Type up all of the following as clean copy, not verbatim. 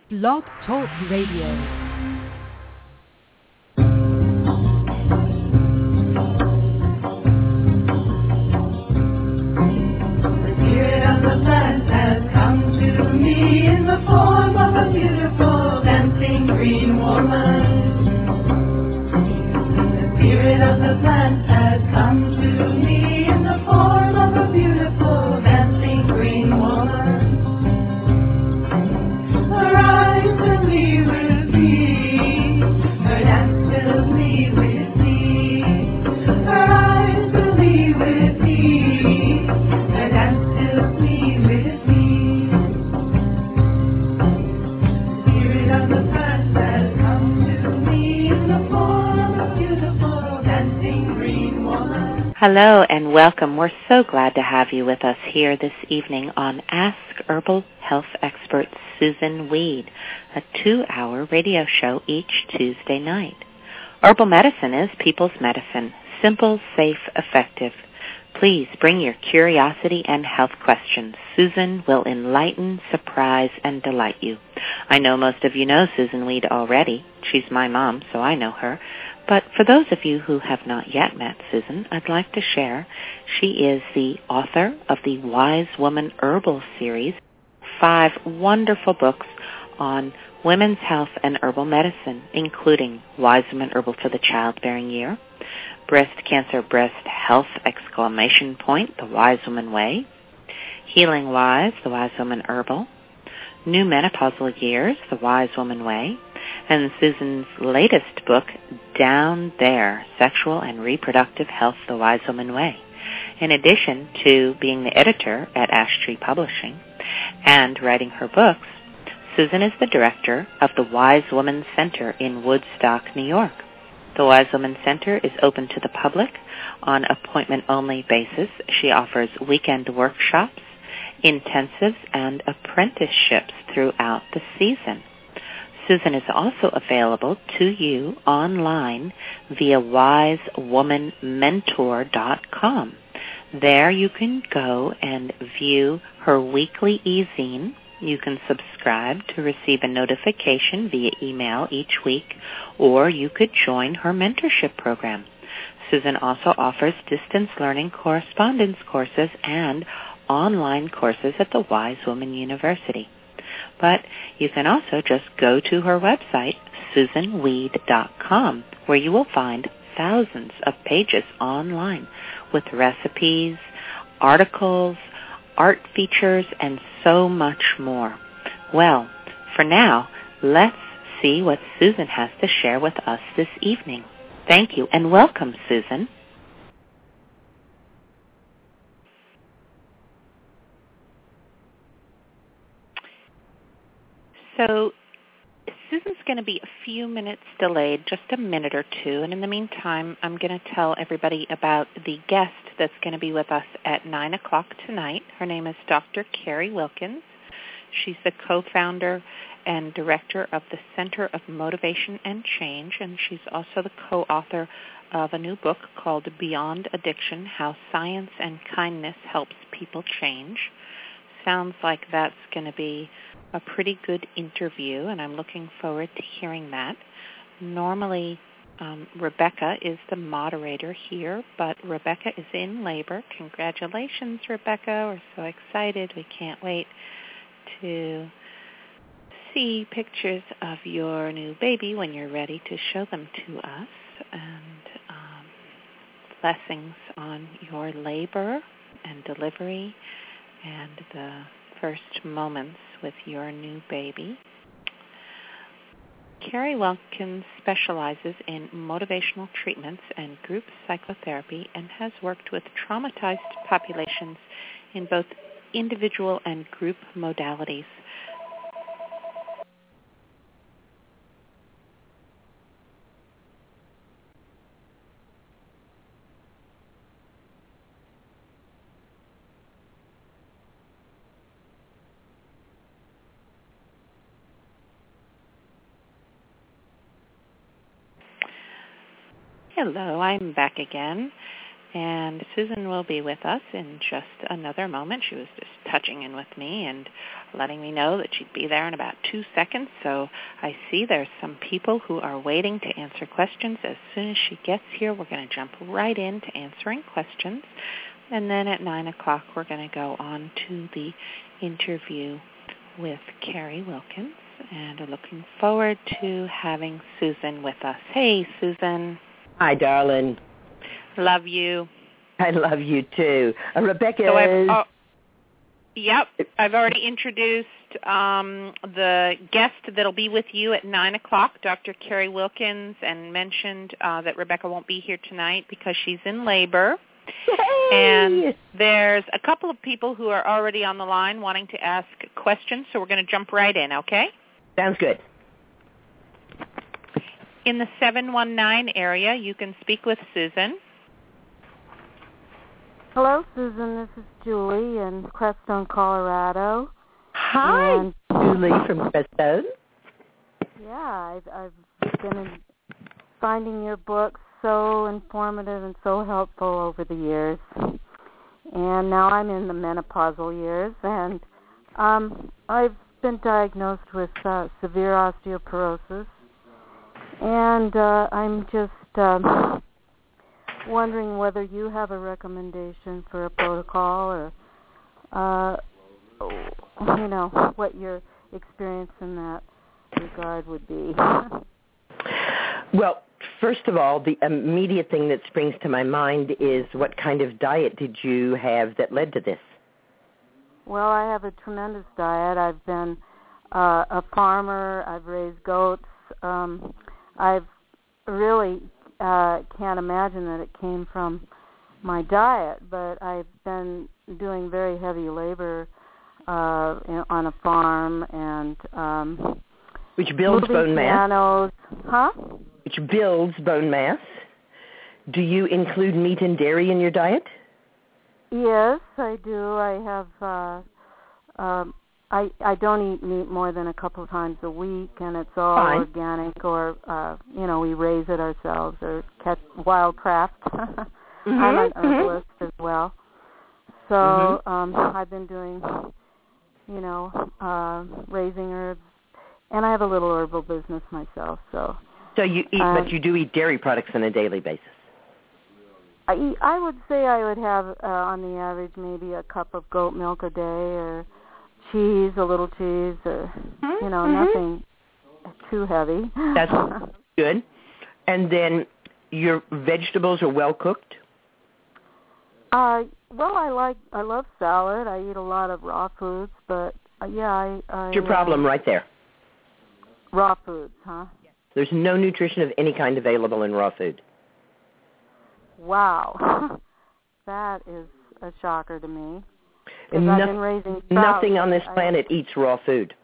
Blog Talk Radio. In the form of a beautiful dancing green woman. The spirit of the plant has come to me in the form of a beautiful dancing green woman. Her eyes fill me with me, her dance fills me with me. Her eyes fill me with me, her dance fills me with me. Hello and welcome. We're so glad to have you with us here this evening on Ask Herbal Health Expert Susun Weed, a 2-hour radio show each Tuesday night. Herbal medicine is people's medicine. Simple, safe, effective. Please bring your curiosity and health questions. Susun will enlighten, surprise, and delight you. I know most of you know Susun Weed already. She's my mom, so I know her. But for those of you who have not yet met Susun, I'd like to share she is the author of the Wise Woman Herbal series, 5 wonderful books on women's health and herbal medicine, including Wise Woman Herbal for the Childbearing Year, Breast Cancer Breast Health The Wise Woman Way, Healing Wise, The Wise Woman Herbal, New Menopausal Years, The Wise Woman Way, and Susun's latest book, Down There, Sexual and Reproductive Health, The Wise Woman Way. In addition to being the editor at Ash Tree Publishing and writing her books, Susun is the director of the Wise Woman Center in Woodstock, New York. The Wise Woman Center is open to the public on appointment-only basis. She offers weekend workshops, intensives, and apprenticeships throughout the season. Susun is also available to you online via wisewomanmentor.com. There you can go and view her weekly e-zine. You can subscribe to receive a notification via email each week, or you could join her mentorship program. Susun also offers distance learning correspondence courses and online courses at the Wise Woman University. But you can also just go to her website, SusunWeed.com, where you will find thousands of pages online with recipes, articles, art features, and so much more. Well, for now, let's see what Susun has to share with us this evening. Thank you, and welcome, Susun. So Susun's going to be a few minutes delayed, just a minute or two, and in the meantime, I'm going to tell everybody about the guest that's going to be with us at 9 o'clock tonight. Her name is Dr. Carrie Wilkins. She's the co-founder and director of the Center of Motivation and Change, and she's also the co-author of a new book called Beyond Addiction, How Science and Kindness Helps People Change. Sounds like that's going to be a pretty good interview, and I'm looking forward to hearing that. Normally, Rebecca is the moderator here, but Rebecca is in labor. Congratulations, Rebecca. We're so excited. We can't wait to see pictures of your new baby when you're ready to show them to us, and blessings on your labor and delivery and the first moments with your new baby. Carrie Wilkins specializes in motivational treatments and group psychotherapy and has worked with traumatized populations in both individual and group modalities. Hello, I'm back again. And Susan will be with us in just another moment. She was just touching in with me and letting me know that she'd be there in about 2 seconds. So I see there's some people who are waiting to answer questions. As soon as she gets here, we're going to jump right into answering questions. And then at 9 o'clock, we're going to go on to the interview with Carrie Wilkins. And I'm looking forward to having Susan with us. Hey, Susan. Hi, darling. Love you. I love you, too. Rebecca so I've already introduced the guest that'll be with you at 9 o'clock, Dr. Carrie Wilkins, and mentioned that Rebecca won't be here tonight because she's in labor. Yay! And there's a couple of people who are already on the line wanting to ask questions, so we're going to jump right in, okay? Sounds good. In the 719 area, you can speak with Susan. Hello, Susan. This is Julie in Crestone, Colorado. Hi, Julie from Crestone. Yeah, I've been finding your books so informative and so helpful over the years. And now I'm in the menopausal years, and I've been diagnosed with severe osteoporosis. And I'm just wondering whether you have a recommendation for a protocol or, what your experience in that regard would be. Well, first of all, the immediate thing that springs to my mind is what kind of diet did you have that led to this? Well, I have a tremendous diet. I've been a farmer. I've raised goats. I've really can't imagine that it came from my diet, but I've been doing very heavy labor on a farm and which builds bone pianos. mass. Which builds bone mass. Do you include meat and dairy in your diet? Yes, I do. I have. I don't eat meat more than a couple of times a week, and it's all Fine. organic, or we raise it ourselves or catch wildcraft. I'm an herbalist as well, so I've been doing, raising herbs, and I have a little herbal business myself. So you eat, but you do eat dairy products on a daily basis. I would say I would have on the average maybe a cup of goat milk a day, or cheese, a little cheese, or, nothing too heavy. That's good. And then your vegetables are well cooked? Well, I love salad. I eat a lot of raw foods, but I It's your problem right there. Raw foods, huh? There's no nutrition of any kind available in raw food. Wow. That is a shocker to me. I've been raising sprouts. Nothing on this planet eats raw food.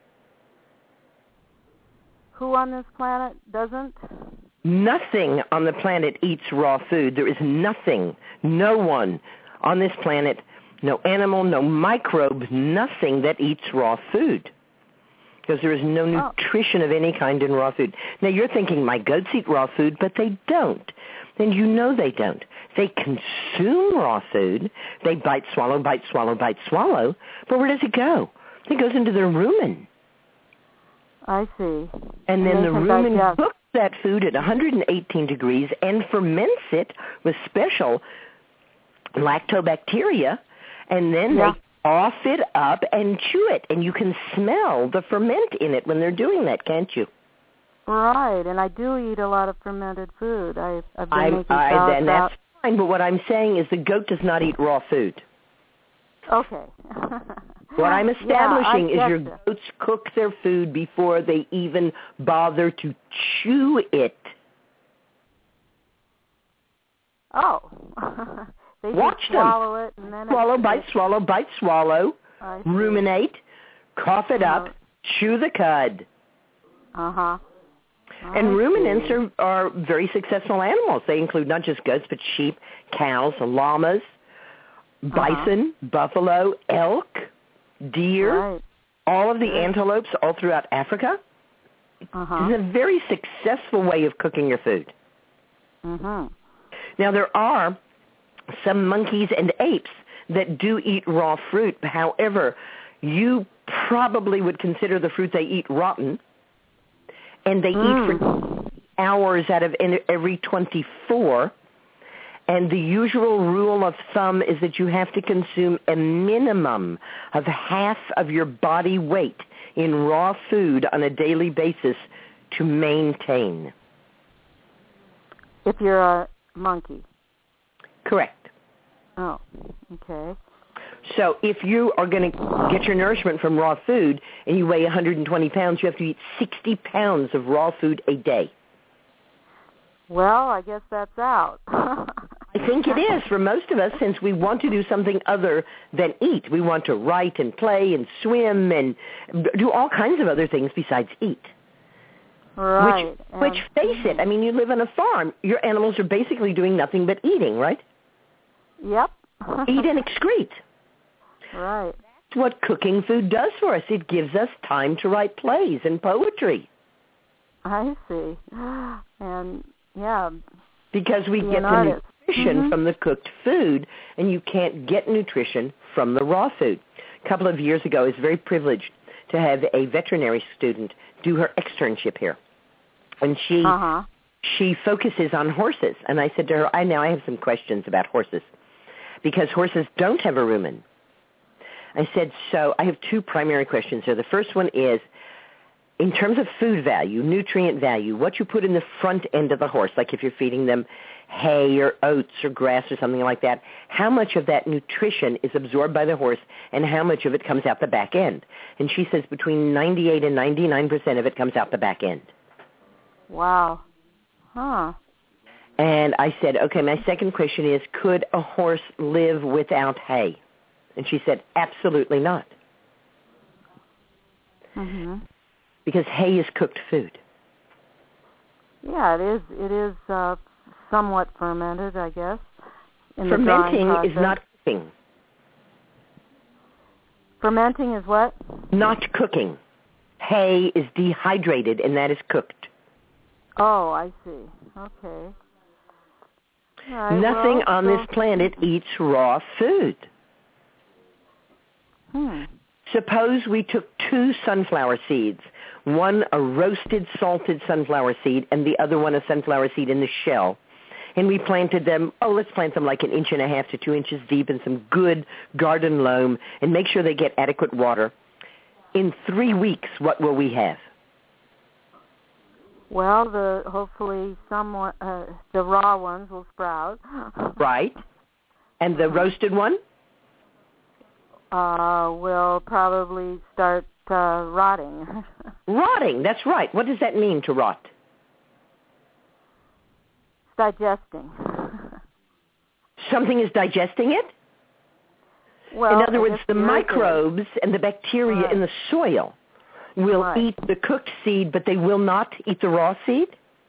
Who on this planet doesn't? Nothing on the planet eats raw food. There is nothing, no one on this planet, no animal, no microbe, nothing that eats raw food. Because there is no nutrition of any kind in raw food. Now, you're thinking, my goats eat raw food, but they don't. Then you know they don't. They consume raw food. They bite, swallow, bite, swallow, bite, swallow. But where does it go? It goes into their rumen. I see. And then the rumen cooks that food at 118 degrees and ferments it with special lactobacteria, and then they off it up and chew it. And you can smell the ferment in it when they're doing that, can't you? Right, and I do eat a lot of fermented food. I've been making sauerkraut. Then that's fine, but what I'm saying is the goat does not eat raw food. Okay. What I'm establishing is your goats cook their food before they even bother to chew it. Oh. They Watch just swallow it and then swallow, bite, swallow, bite, swallow, ruminate, cough it up, chew the cud. Uh-huh. And ruminants are very successful animals. They include not just goats, but sheep, cows, llamas, bison, buffalo, elk, deer, all of the antelopes all throughout Africa. It's a very successful way of cooking your food. Now, there are some monkeys and apes that do eat raw fruit. However, you probably would consider the fruit they eat rotten, and they eat for hours out of every 24. And the usual rule of thumb is that you have to consume a minimum of half of your body weight in raw food on a daily basis to maintain. If you're a monkey. Correct. Oh, okay. So if you are going to get your nourishment from raw food and you weigh 120 pounds, you have to eat 60 pounds of raw food a day. Well, I guess that's out. I think it is for most of us, since we want to do something other than eat. We want to write and play and swim and do all kinds of other things besides eat. Right. Which face it, I mean, you live on a farm. Your animals are basically doing nothing but eating, right? Yep. Eat and excrete. Right. That's what cooking food does for us. It gives us time to write plays and poetry. I see. And, yeah. Because we get the nutrition from the cooked food, and you can't get nutrition from the raw food. A couple of years ago, I was very privileged to have a veterinary student do her externship here. And she focuses on horses. And I said to her, I have some questions about horses, because horses don't have a rumen. I said, so I have two primary questions here. The first one is, in terms of food value, nutrient value, what you put in the front end of the horse, like if you're feeding them hay or oats or grass or something like that, how much of that nutrition is absorbed by the horse and how much of it comes out the back end? And she says between 98 and 99% of it comes out the back end. Wow. Huh. And I said, okay, my second question is, could a horse live without hay? And she said, absolutely not. Mm-hmm. Because hay is cooked food. Yeah, it is. It is somewhat fermented, I guess. Fermenting is not cooking. Fermenting is what? Not cooking. Hay is dehydrated, and that is cooked. Oh, I see. Okay. Right, Nothing on this planet eats raw food. Suppose we took 2 sunflower seeds, one a roasted, salted sunflower seed, and the other one a sunflower seed in the shell, and we planted them, let's plant them like 1.5 inches to 2 inches deep in some good garden loam, and make sure they get adequate water. In 3 weeks, what will we have? Well, hopefully somewhat the raw ones will sprout. Right. And the roasted one? Will probably start rotting. Rotting, that's right. What does that mean, to rot? Digesting. Something is digesting it? Well, in other words, the microbes and the bacteria in the soil will eat the cooked seed, but they will not eat the raw seed?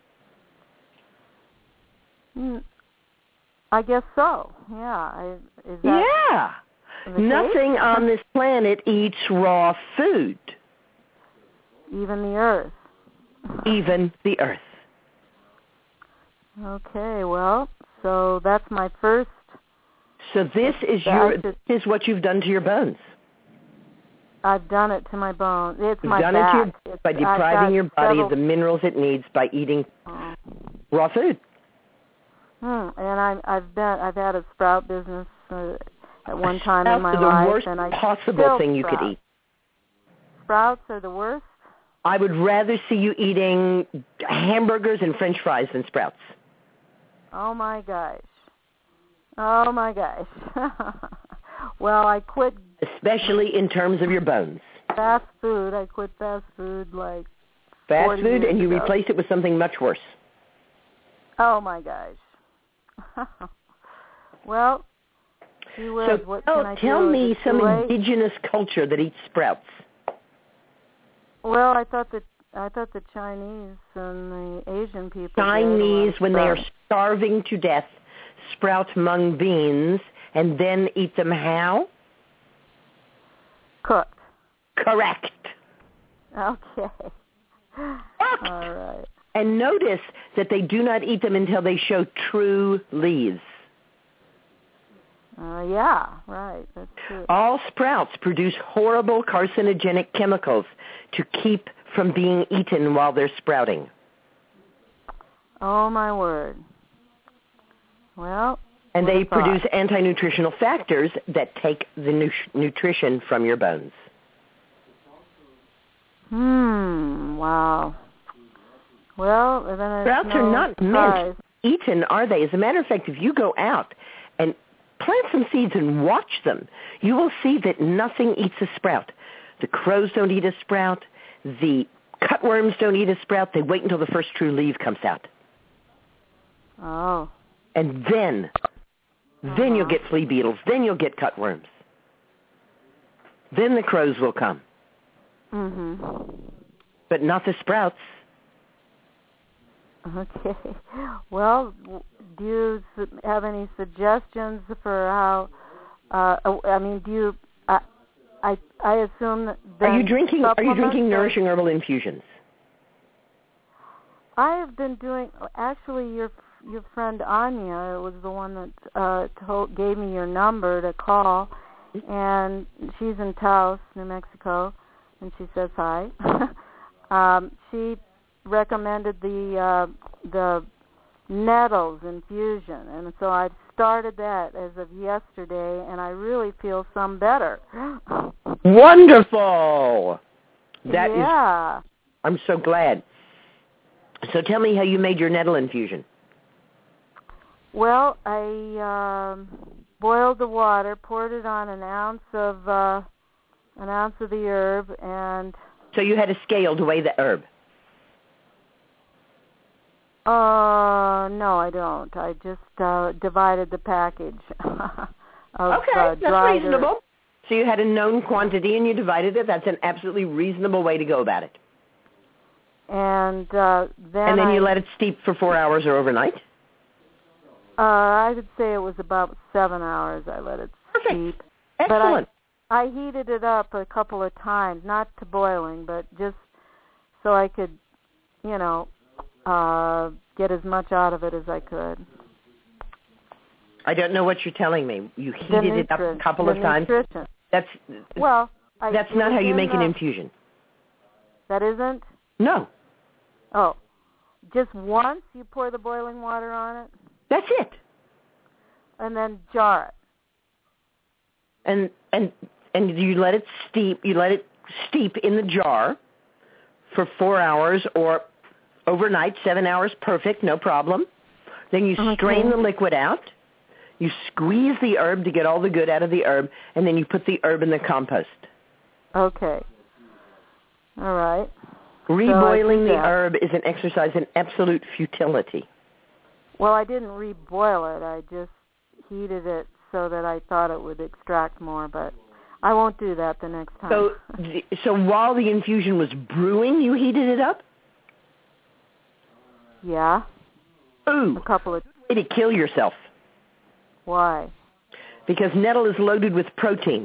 I guess so. Yeah. Is that Nothing on this planet eats raw food. Even the earth. Even the earth. Okay, well, so that's my first. So this is what you've done to your bones. I've done it to my bones. It's my back. You've done it to your, by depriving your body of the minerals it needs by eating raw food. And I've had a sprout business at one time in my life. Sprouts are the worst and I possible thing you could eat. Sprouts are the worst? I would rather see you eating hamburgers and French fries than sprouts. Oh, my gosh. Well, I quit. Especially in terms of your bones. Fast food. I quit fast food like fast food, and you ago. Replace it with something much worse. Oh, my gosh. Well, what can I tell do? me some indigenous culture that eats sprouts. Well, I thought the Chinese and the Asian people. Chinese, when they are starving to death, sprout mung beans and then eat them how? Cooked. Correct. Okay. Cooked. All right. And notice that they do not eat them until they show true leaves. Yeah, right. That's true. All sprouts produce horrible carcinogenic chemicals to keep from being eaten while they're sprouting. Oh, my word. Well, and they produce anti-nutritional factors that take the nutrition from your bones. Wow. Well, then sprouts are not meant eaten, are they? As a matter of fact, if you go out and plant some seeds and watch them, you will see that nothing eats a sprout. The crows don't eat a sprout. The cutworms don't eat a sprout. They wait until the first true leaf comes out. Oh. And then you'll get flea beetles. Then you'll get cutworms. Then the crows will come. But not the sprouts. Okay. Well, do you have any suggestions for how? Do you? I assume that. Are you drinking nourishing herbal infusions? I have been doing. Actually, your friend Anya was the one that gave me your number to call, and she's in Taos, New Mexico, and she says hi. She recommended the nettles infusion, and so I've started that as of yesterday, and I really feel some better. Wonderful! Yeah. I'm so glad. So tell me how you made your nettle infusion. Well, I boiled the water, poured it on an ounce of the herb, and... So you had a scale to weigh the herb? No, I don't. I just divided the package of that's dried reasonable. herbs. So you had a known quantity and you divided it. That's an absolutely reasonable way to go about it. And then you let it steep for 4 hours or overnight? I would say it was about 7 hours I let it steep. Excellent. But I heated it up a couple of times, not to boiling, but just so I could, get as much out of it as I could. I don't know what you're telling me. You heated it up a couple of times? Nutrition. That's not how you make an infusion. That isn't? No. Oh. Just once you pour the boiling water on it? That's it. And then jar it. And you let it steep. You let it steep in the jar for 4 hours or overnight, 7 hours, perfect, no problem. Then you strain the liquid out. You squeeze the herb to get all the good out of the herb, and then you put the herb in the compost. Okay. All right. Reboiling the herb is an exercise in absolute futility. Well, I didn't reboil it. I just heated it so that I thought it would extract more, but I won't do that the next time. So while the infusion was brewing, you heated it up? Yeah. Ooh. A couple of... Way to kill yourself. Why? Because nettle is loaded with protein.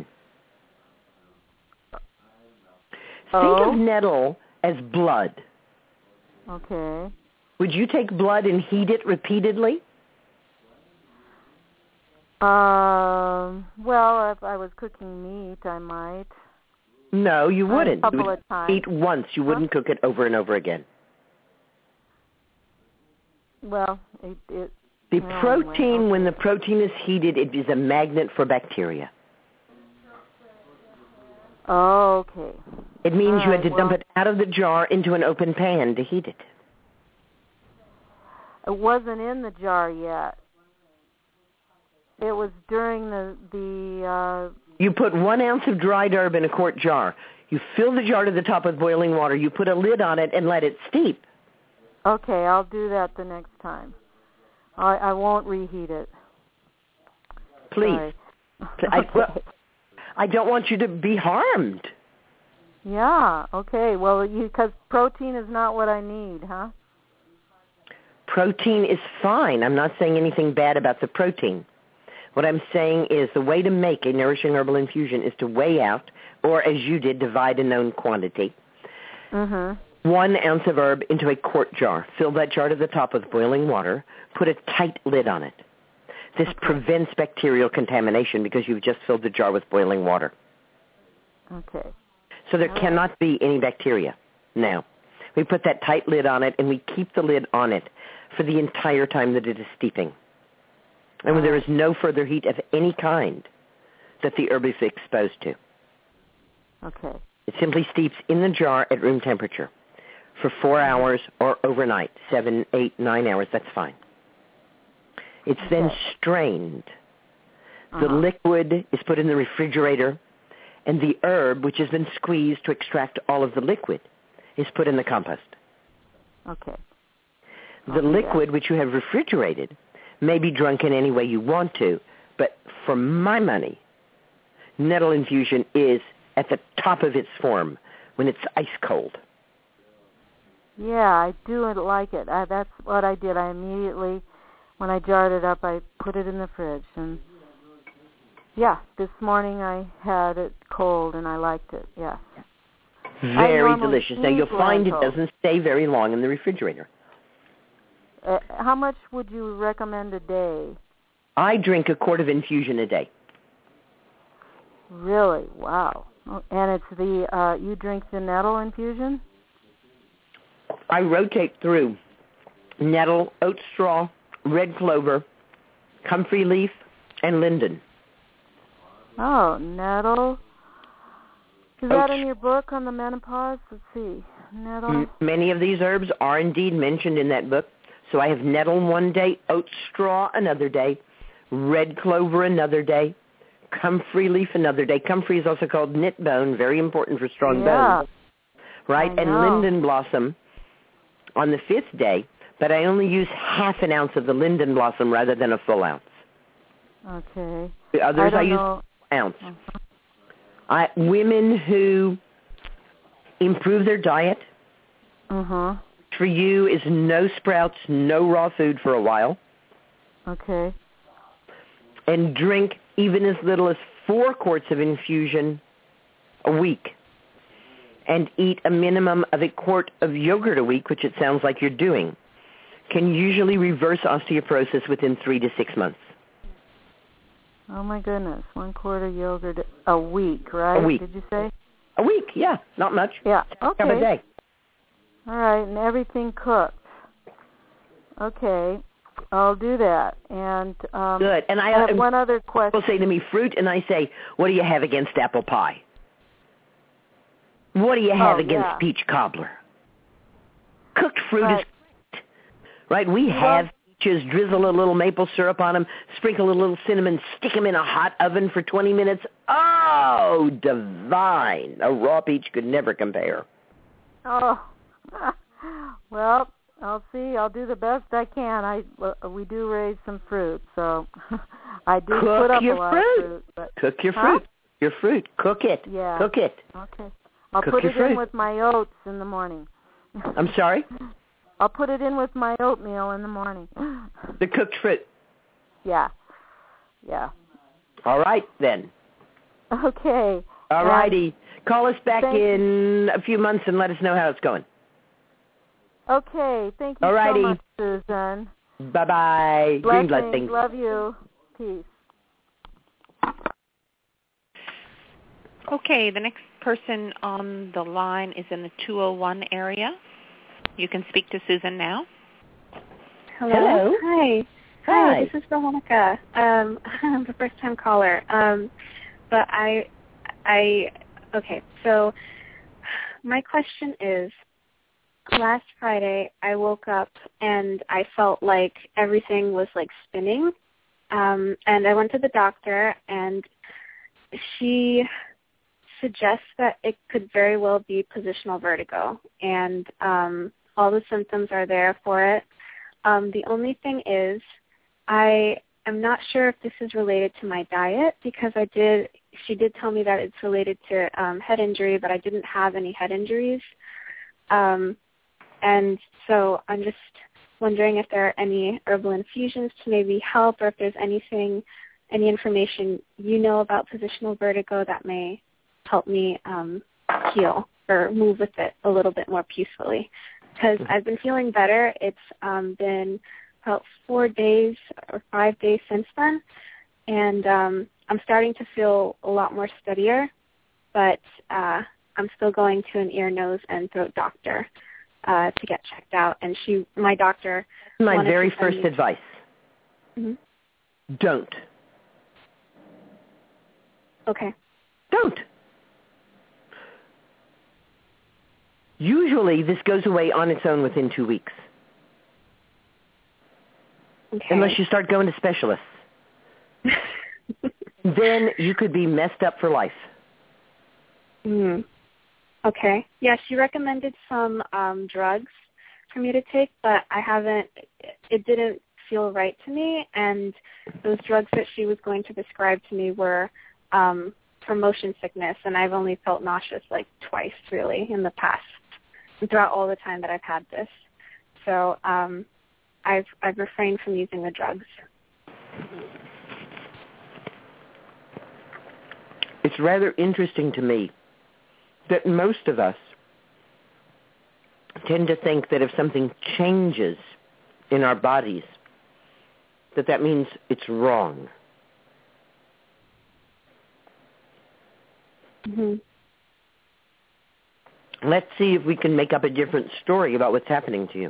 Think of nettle as blood. Okay. Would you take blood and heat it repeatedly? Well, if I was cooking meat, I might. No, you wouldn't. A couple of times. Eat once. You wouldn't cook it over and over again. Well, the protein, when the protein is heated, it is a magnet for bacteria. Oh, okay. It means you had to dump it out of the jar into an open pan to heat it. It wasn't in the jar yet. It was during the You put 1 ounce of dried herb in a quart jar. You fill the jar to the top with boiling water. You put a lid on it and let it steep. Okay, I'll do that the next time. I won't reheat it. Please. I don't want you to be harmed. Yeah, okay. Well, because protein is not what I need, huh? Protein is fine. I'm not saying anything bad about the protein. What I'm saying is the way to make a nourishing herbal infusion is to weigh out, or as you did, divide a known quantity. 1 ounce of herb into a quart jar. Fill that jar to the top with boiling water. Put a tight lid on it. This prevents bacterial contamination because you've just filled the jar with boiling water. Okay. So there cannot be any bacteria. Now, we put that tight lid on it, and we keep the lid on it for the entire time that it is steeping. And when there is no further heat of any kind that the herb is exposed to. Okay. It simply steeps in the jar at room temperature for 4 hours or overnight, 7, 8, 9 hours, that's fine. It's then strained. The liquid is put in the refrigerator, and the herb, which has been squeezed to extract all of the liquid, is put in the compost. Okay. The liquid, which you have refrigerated, may be drunk in any way you want to, but for my money, nettle infusion is at the top of its form when it's ice cold. Yeah, I do like it. That's what I did. I immediately, when I jarred it up, I put it in the fridge. And, yeah, this morning I had it cold, and I liked it, yeah. Very delicious. Now, you'll find it doesn't stay very long in the refrigerator. How much would you recommend a day? I drink a quart of infusion a day. Really? Wow. And it's the, you drink the nettle infusion? I rotate through nettle, oat straw, red clover, comfrey leaf, and linden. Oh, nettle. Is that in your book on the menopause? Let's see. Nettle. Many of these herbs are indeed mentioned in that book. So I have nettle one day, oat straw another day, red clover another day, comfrey leaf another day. Comfrey is also called knit bone, very important for strong bones. Right? And linden blossom on the 5th day, but I only use half an ounce of the linden blossom rather than a full ounce. Okay. The others I use an ounce. Women who improve their diet, for you is no sprouts, no raw food for a while. Okay. And drink even as little as 4 quarts of infusion a week. And eat a minimum of a quart of yogurt a week, which it sounds like you're doing. Can usually reverse osteoporosis within 3 to 6 months. Oh, my goodness. 1 quart of yogurt a week, right? A week. Did you say? A week, yeah. Not much. Yeah, okay. Half a day. All right, and everything cooked. Okay, I'll do that. And good. And I have one other question. People say to me, fruit, and I say, what do you have against apple pie? What do you have against peach cobbler? Cooked fruit is great, right? We have peaches, drizzle a little maple syrup on them, sprinkle a little cinnamon, stick them in a hot oven for 20 minutes. Oh, divine. A raw peach could never compare. Oh. Well, I'll see. I'll do the best I can. We do raise some fruit, so I do put up a lot of fruit. But, cook your fruit. Your fruit. Cook it. Yeah. Cook it. Okay. I'll put it in with my oats in the morning. I'm sorry? I'll put it in with my oatmeal in the morning. The cooked fruit. Yeah. Yeah. All right, then. Okay. All righty. Call us back in a few months and let us know how it's going. Okay. Thank you so much, Susan. Bye-bye. Green blessings. Love you. Peace. Okay, the next person on the line is in the 201 area. You can speak to Susan now. Hello. Hi, this is Veronica. I'm a first-time caller. But okay, so my question is, last Friday I woke up and I felt like everything was like spinning. And I went to the doctor and she suggests that it could very well be positional vertigo. And all the symptoms are there for it. The only thing is I am not sure if this is related to my diet because she did tell me that it's related to head injury, but I didn't have any head injuries. And so I'm just wondering if there are any herbal infusions to maybe help or if there's any information you know about positional vertigo that may help me heal or move with it a little bit more peacefully. Because I've been feeling better. It's been about 4 days or 5 days since then, and I'm starting to feel a lot more steadier, but I'm still going to an ear, nose, and throat doctor to get checked out. And my doctor. My very first advice: don't. Okay. Don't. Usually, this goes away on its own within 2 weeks. Okay. Unless you start going to specialists. Then you could be messed up for life. Okay. Yeah, she recommended some drugs for me to take, but it didn't feel right to me, and those drugs that she was going to prescribe to me were for motion sickness, and I've only felt nauseous like twice, really, in the past, and throughout all the time that I've had this. So I've refrained from using the drugs. It's rather interesting to me that most of us tend to think that if something changes in our bodies, that means it's wrong. Let's see if we can make up a different story about what's happening to you.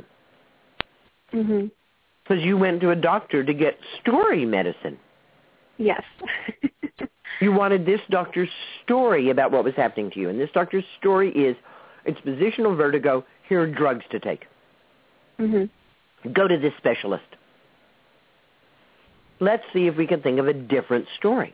Because you went to a doctor to get story medicine. Yes. You wanted this doctor's story about what was happening to you. And this doctor's story is, it's positional vertigo, here are drugs to take. Go to this specialist. Let's see if we can think of a different story.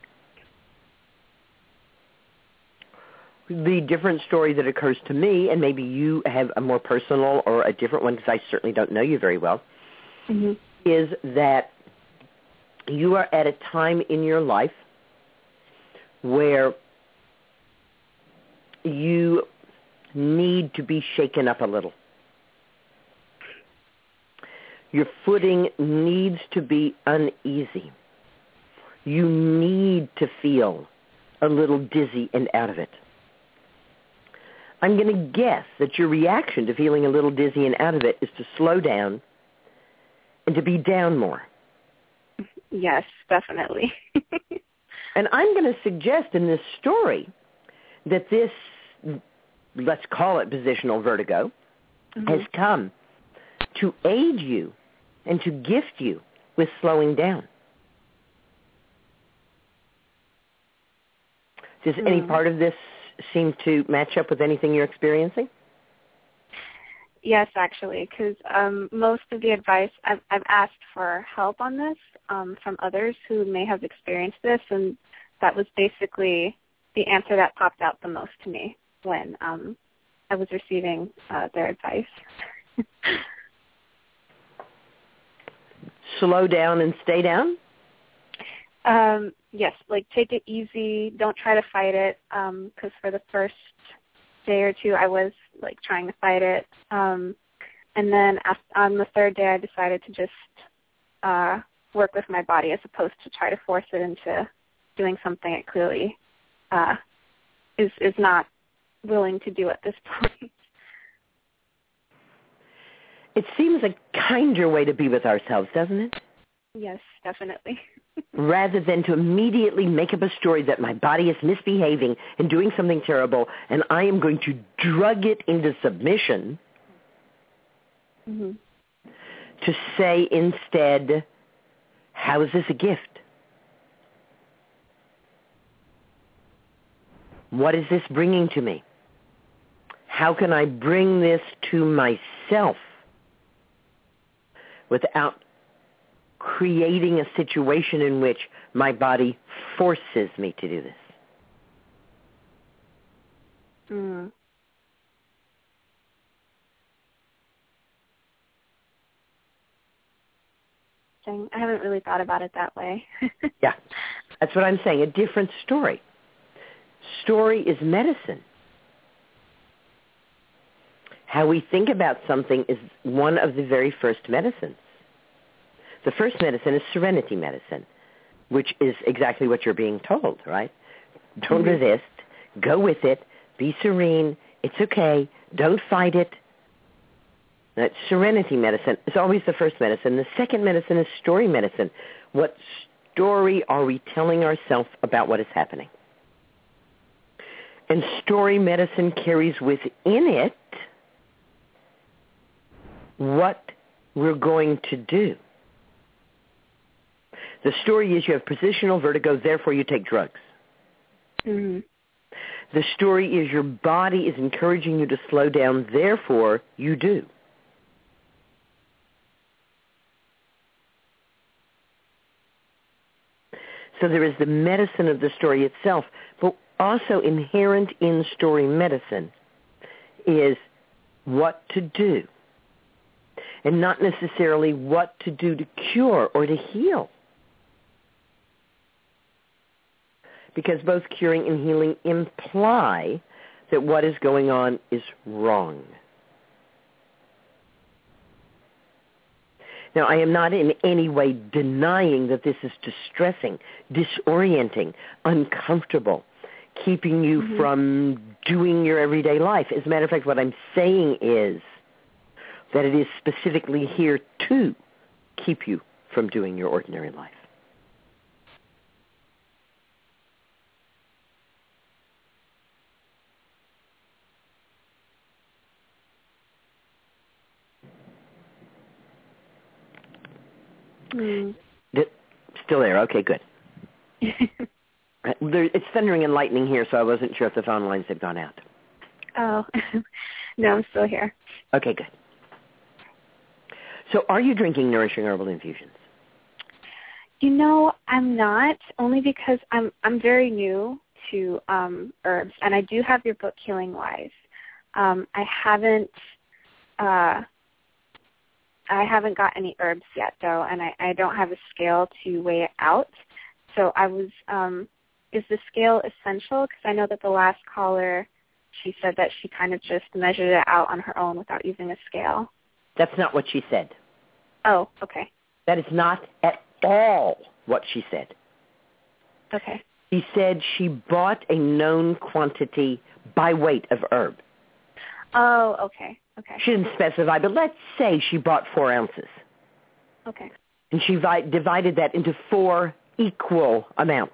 The different story that occurs to me, and maybe you have a more personal or a different one because I certainly don't know you very well, is that you are at a time in your life where you need to be shaken up a little. Your footing needs to be uneasy. You need to feel a little dizzy and out of it. I'm going to guess that your reaction to feeling a little dizzy and out of it is to slow down and to be down more. Yes, definitely. And I'm going to suggest in this story that this, let's call it positional vertigo, has come to aid you and to gift you with slowing down. Does any part of this seem to match up with anything you're experiencing? Yes, actually, because most of the advice, I've asked for help on this from others who may have experienced this, and that was basically the answer that popped out the most to me when I was receiving their advice. Slow down and stay down? Yes, like take it easy. Don't try to fight it, because for the first day or two I was like trying to fight it. And then on the third day I decided to just work with my body as opposed to try to force it into doing something it clearly is not willing to do at this point. It seems a kinder way to be with ourselves, doesn't it? Yes, definitely. Rather than to immediately make up a story that my body is misbehaving and doing something terrible, and I am going to drug it into submission, to say instead, how is this a gift? What is this bringing to me? How can I bring this to myself without creating a situation in which my body forces me to do this? I haven't really thought about it that way. Yeah, that's what I'm saying, a different story. Story is medicine. How we think about something is one of the very first medicines. The first medicine is serenity medicine, which is exactly what you're being told, right? Don't resist. Go with it. Be serene. It's okay. Don't fight it. That's serenity medicine. It's always the first medicine. The second medicine is story medicine. What story are we telling ourselves about what is happening? And story medicine carries within it what we're going to do. The story is you have positional vertigo, therefore you take drugs. Mm-hmm. The story is your body is encouraging you to slow down, therefore you do. So there is the medicine of the story itself, but also inherent in story medicine is what to do, and not necessarily what to do to cure or to heal. Because both curing and healing imply that what is going on is wrong. Now, I am not in any way denying that this is distressing, disorienting, uncomfortable, keeping you from doing your everyday life. As a matter of fact, what I'm saying is that it is specifically here to keep you from doing your ordinary life. Still there. Okay, good. It's thundering and lightning here, so I wasn't sure if the phone lines had gone out. Oh, no, I'm still here. Okay, good. So are you drinking nourishing herbal infusions? You know, I'm not, only because I'm very new to herbs, and I do have your book, Healing Wise. I haven't got any herbs yet, though, and I don't have a scale to weigh it out. So I was, is the scale essential? Because I know that the last caller, she said that she kind of just measured it out on her own without using a scale. That's not what she said. Oh, okay. That is not at all what she said. Okay. She said she bought a known quantity by weight of herb. Oh, okay. Okay. She didn't specify, but let's say she bought 4 ounces. Okay. And she divided that into 4 equal amounts,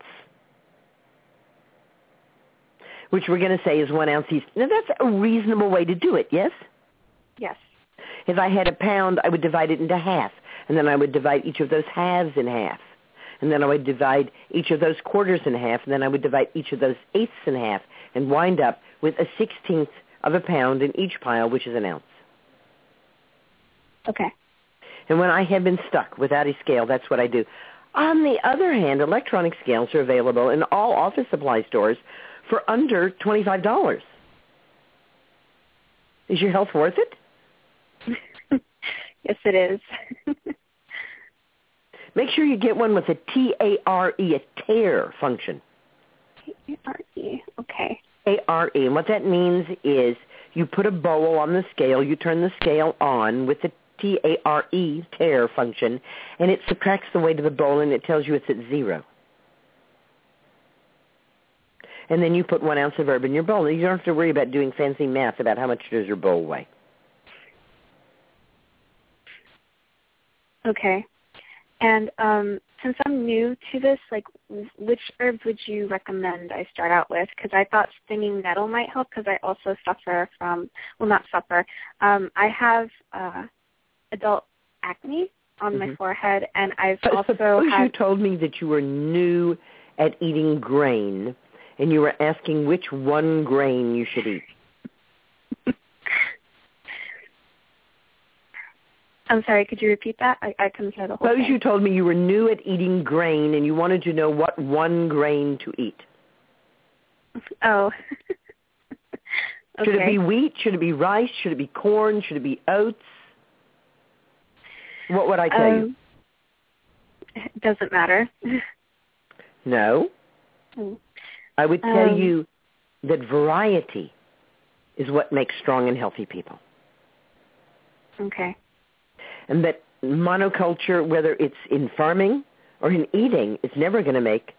which we're going to say is 1 ounce each. Now, that's a reasonable way to do it, yes? Yes. If I had a pound, I would divide it into half, and then I would divide each of those halves in half, and then I would divide each of those quarters in half, and then I would divide each of those eighths in half, and wind up with a 16th of a pound in each pile, which is 1 ounce. Okay. And when I have been stuck without a scale, that's what I do. On the other hand, electronic scales are available in all office supply stores for under $25. Is your health worth it? Yes, it is. Make sure you get one with a T-A-R-E, a tare function. T-A-R-E, okay. A-R-E, and what that means is you put a bowl on the scale, you turn the scale on with the T-A-R-E, tare function, and it subtracts the weight of the bowl and it tells you it's at 0. And then you put 1 ounce of herb in your bowl. You don't have to worry about doing fancy math about how much does your bowl weigh. Okay. And since I'm new to this, like, which herbs would you recommend I start out with? Because I thought stinging nettle might help because I also suffer from, well, not suffer. I have adult acne on my forehead, and I've also you told me that you were new at eating grain, and you were asking which one grain you should eat. I'm sorry, could you repeat that? I couldn't hear the whole thing. Suppose you told me you were new at eating grain and you wanted to know what one grain to eat. Oh. Okay. Should it be wheat? Should it be rice? Should it be corn? Should it be oats? What would I tell you? It doesn't matter. No. I would tell you that variety is what makes strong and healthy people. Okay. And that monoculture, whether it's in farming or in eating, is never going to make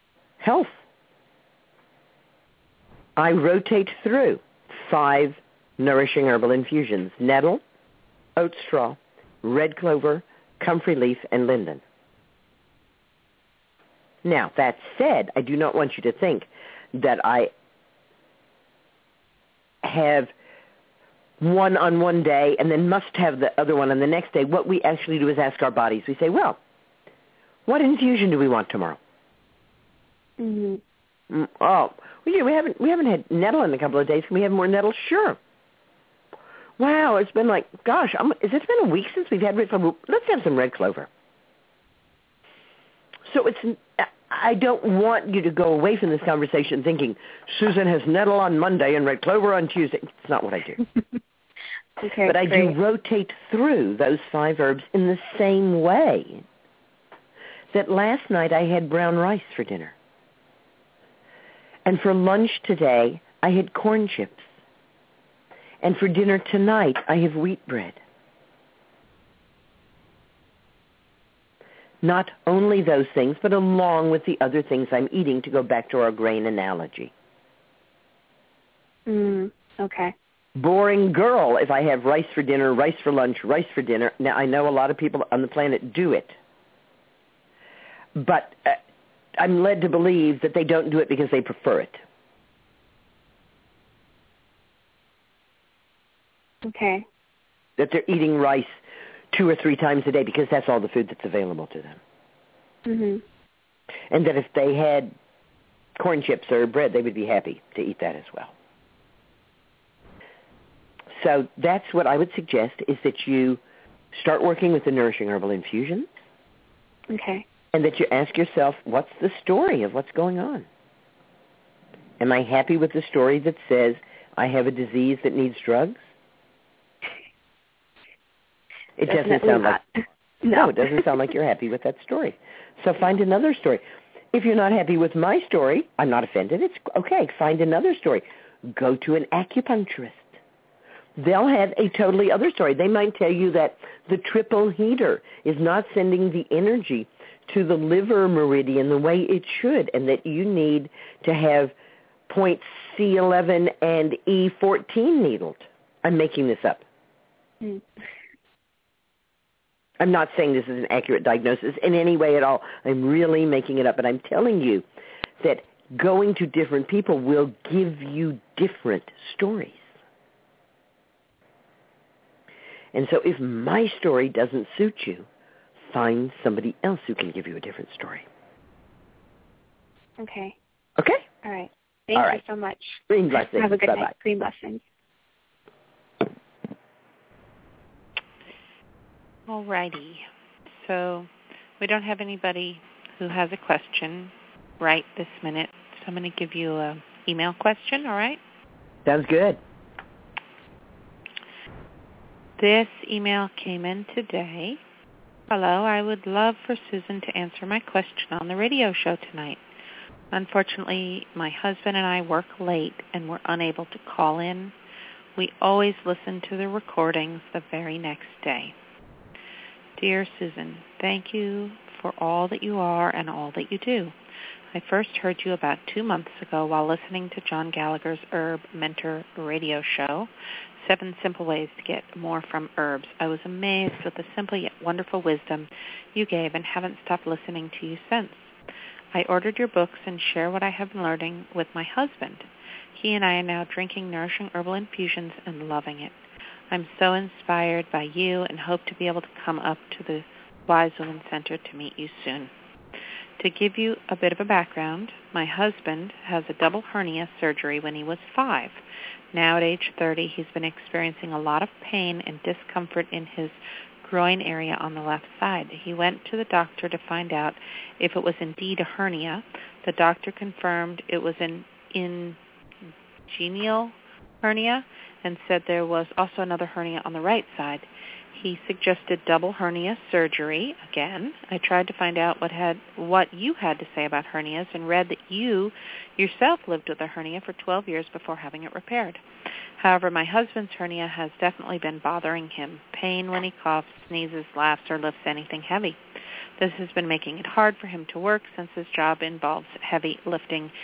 health. I rotate through 5 Nourishing Herbal Infusions: nettle, oat straw, red clover, comfrey leaf, and linden. Now, that said, I do not want you to think that I have one on one day and then must have the other one on the next day. What we actually do is ask our bodies. We say, well, what infusion do we want tomorrow? Mm-hmm. Oh, we haven't had nettle in a couple of days. Can we have more nettle? Sure. Wow, it's been like, gosh, has it been a week since we've had red clover? Let's have some red clover. So I don't want you to go away from this conversation thinking, Susan has nettle on Monday and red clover on Tuesday. It's not what I do. Okay, but I great. do rotate through those 5 herbs in the same way that last night I had brown rice for dinner. And for lunch today, I had corn chips. And for dinner tonight, I have wheat bread. Not only those things, but along with the other things I'm eating, to go back to our grain analogy. Okay. Boring girl if I have rice for dinner, rice for lunch, rice for dinner. Now, I know a lot of people on the planet do it. But I'm led to believe that they don't do it because they prefer it. Okay. That they're eating rice 2 or 3 times a day because that's all the food that's available to them. Mm-hmm. And that if they had corn chips or bread, they would be happy to eat that as well. So that's what I would suggest, is that you start working with the Nourishing Herbal Infusions. Okay. And that you ask yourself, what's the story of what's going on? Am I happy with the story that says I have a disease that needs drugs? It doesn't sound like no, it doesn't sound like you're happy with that story. So find another story. If you're not happy with my story, I'm not offended. It's okay. Find another story. Go to an acupuncturist. They'll have a totally other story. They might tell you that the triple heater is not sending the energy to the liver meridian the way it should, and that you need to have points C11 and E14 needled. I'm making this up. I'm not saying this is an accurate diagnosis in any way at all. I'm really making it up, but I'm telling you that going to different people will give you different stories. And so if my story doesn't suit you, find somebody else who can give you a different story. Okay. Okay? All right. Thank you so much. Green blessings. Have a good Bye-bye. night. Green blessings. All righty. So we don't have anybody who has a question right this minute, so I'm going to give you an email question, all right? Sounds good. This email came in today. Hello, I would love for Susan to answer my question on the radio show tonight. Unfortunately, my husband and I work late and we're unable to call in. We always listen to the recordings the very next day. Dear Susan, thank you for all that you are and all that you do. I first heard you about 2 months ago while listening to John Gallagher's Herb Mentor radio show, 7 Simple Ways to Get More from Herbs. I was amazed with the simple yet wonderful wisdom you gave and haven't stopped listening to you since. I ordered your books and share what I have been learning with my husband. He and I are now drinking Nourishing Herbal Infusions and loving it. I'm so inspired by you and hope to be able to come up to the Wise Women Center to meet you soon. To give you a bit of a background, my husband has a double hernia surgery when he was 5. Now at age 30, he's been experiencing a lot of pain and discomfort in his groin area on the left side. He went to the doctor to find out if it was indeed a hernia. The doctor confirmed it was an inguinal hernia and said there was also another hernia on the right side. He suggested double hernia surgery. Again, I tried to find out what you had to say about hernias and read that you yourself lived with a hernia for 12 years before having it repaired. However, my husband's hernia has definitely been bothering him. Pain when he coughs, sneezes, laughs, or lifts anything heavy. This has been making it hard for him to work since his job involves heavy lifting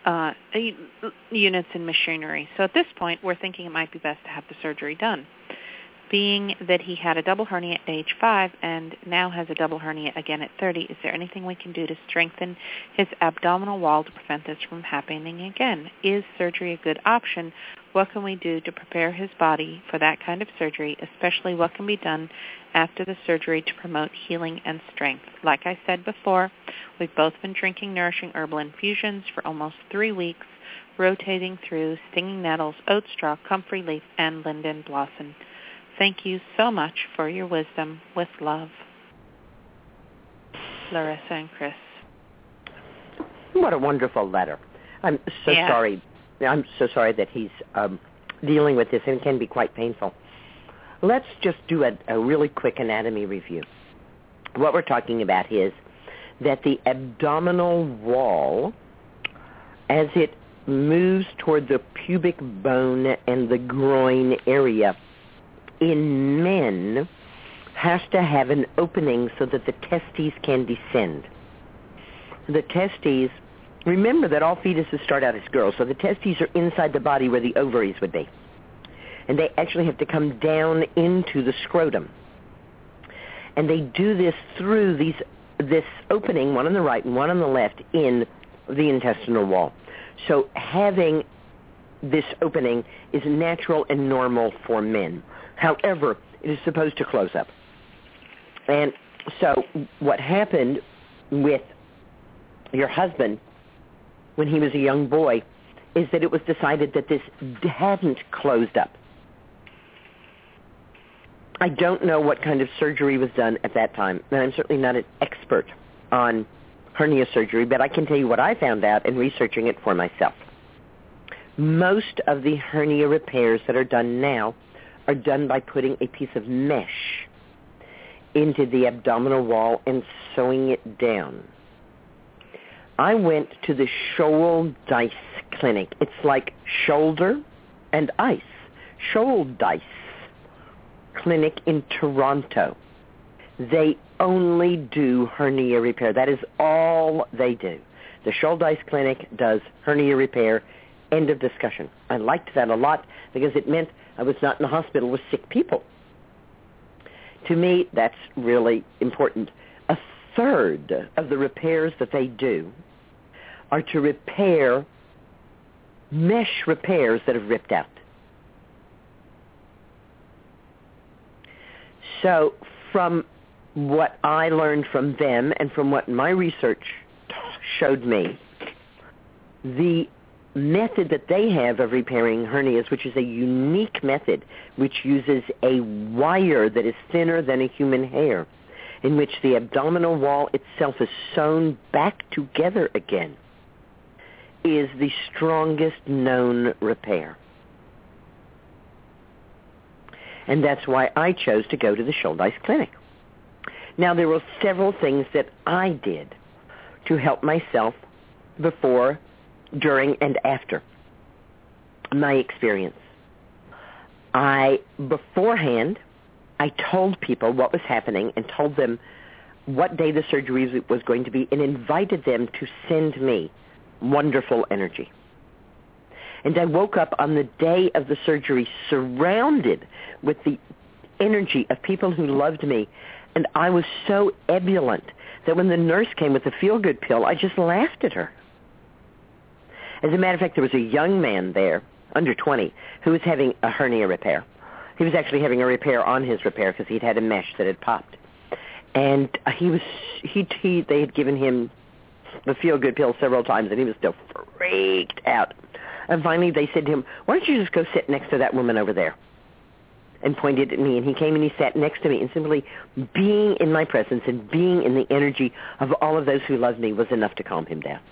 units and machinery. So at this point, we're thinking it might be best to have the surgery done. Being that he had a double hernia at age 5 and now has a double hernia again at 30, is there anything we can do to strengthen his abdominal wall to prevent this from happening again? Is surgery a good option? What can we do to prepare his body for that kind of surgery, especially what can be done after the surgery to promote healing and strength? Like I said before, we've both been drinking nourishing herbal infusions for almost 3 weeks, rotating through stinging nettles, oat straw, comfrey leaf, and linden blossom. Thank you so much for your wisdom. With love, Larissa and Chris. What a wonderful letter. I'm so sorry. I'm so sorry that he's dealing with this, and it can be quite painful. Let's just do a really quick anatomy review. What we're talking about is that the abdominal wall, as it moves toward the pubic bone and the groin area, in men, has to have an opening so that the testes can descend. The testes, remember that all fetuses start out as girls, so the testes are inside the body where the ovaries would be. And they actually have to come down into the scrotum. And they do this through this opening, one on the right and one on the left, in the intestinal wall. So having this opening is natural and normal for men. However, it is supposed to close up. And so what happened with your husband when he was a young boy is that it was decided that this hadn't closed up. I don't know what kind of surgery was done at that time, and I'm certainly not an expert on hernia surgery, but I can tell you what I found out in researching it for myself. Most of the hernia repairs that are done now are done by putting a piece of mesh into the abdominal wall and sewing it down. I went to the Shouldice Clinic. It's like shoulder and ice. Shouldice Clinic in Toronto. They only do hernia repair. That is all they do. The Shouldice Clinic does hernia repair. End of discussion. I liked that a lot because it meant I was not in the hospital with sick people. To me, that's really important. A third of the repairs that they do are to repair mesh repairs that have ripped out. So from what I learned from them and from what my research showed me, the method that they have of repairing hernias, which is a unique method, which uses a wire that is thinner than a human hair, in which the abdominal wall itself is sewn back together again, is the strongest known repair. And that's why I chose to go to the Shouldice Clinic. Now, there were several things that I did to help myself before, during, and after my experience. Beforehand, I told people what was happening and told them what day the surgery was going to be and invited them to send me wonderful energy. And I woke up on the day of the surgery surrounded with the energy of people who loved me, and I was so ebullient that when the nurse came with the feel-good pill, I just laughed at her. As a matter of fact, there was a young man there, under 20, who was having a hernia repair. He was actually having a repair on his repair because he'd had a mesh that had popped. And they had given him the feel-good pill several times, and he was still freaked out. And finally they said to him, why don't you just go sit next to that woman over there? And pointed at me, and he came and he sat next to me, and simply being in my presence and being in the energy of all of those who loved me was enough to calm him down.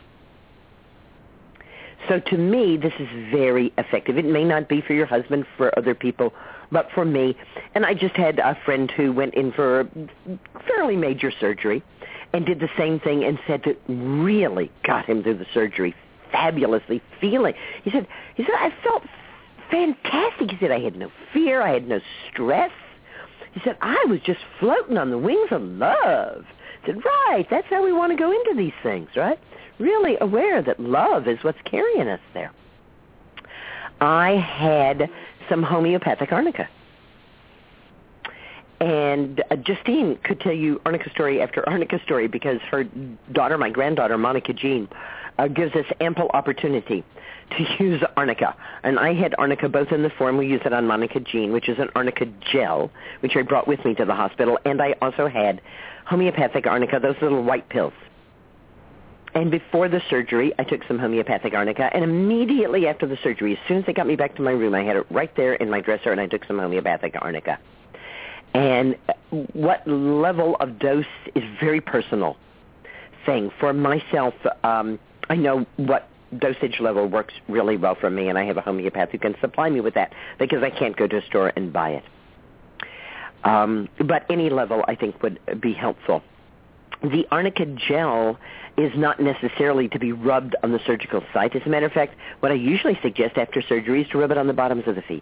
So to me, this is very effective. It may not be for your husband, for other people, but for me. And I just had a friend who went in for a fairly major surgery and did the same thing and said that really got him through the surgery fabulously feeling. He said, I felt fantastic. He said, I had no fear. I had no stress. He said, I was just floating on the wings of love. I said, right, that's how we want to go into these things, right? really aware that love is what's carrying us there. I had some homeopathic arnica. And Justine could tell you arnica story after arnica story because her daughter, my granddaughter, Monica Jean, gives us ample opportunity to use arnica. And I had arnica both in the form, we use it on Monica Jean, which is an arnica gel, which I brought with me to the hospital. And I also had homeopathic arnica, those little white pills. And before the surgery, I took some homeopathic arnica. And immediately after the surgery, as soon as they got me back to my room, I had it right there in my dresser, and I took some homeopathic arnica. And what level of dose is very personal thing. For myself, I know what dosage level works really well for me, and I have a homeopath who can supply me with that because I can't go to a store and buy it. But any level, I think, would be helpful. The arnica gel is not necessarily to be rubbed on the surgical site. As a matter of fact, what I usually suggest after surgery is to rub it on the bottoms of the feet.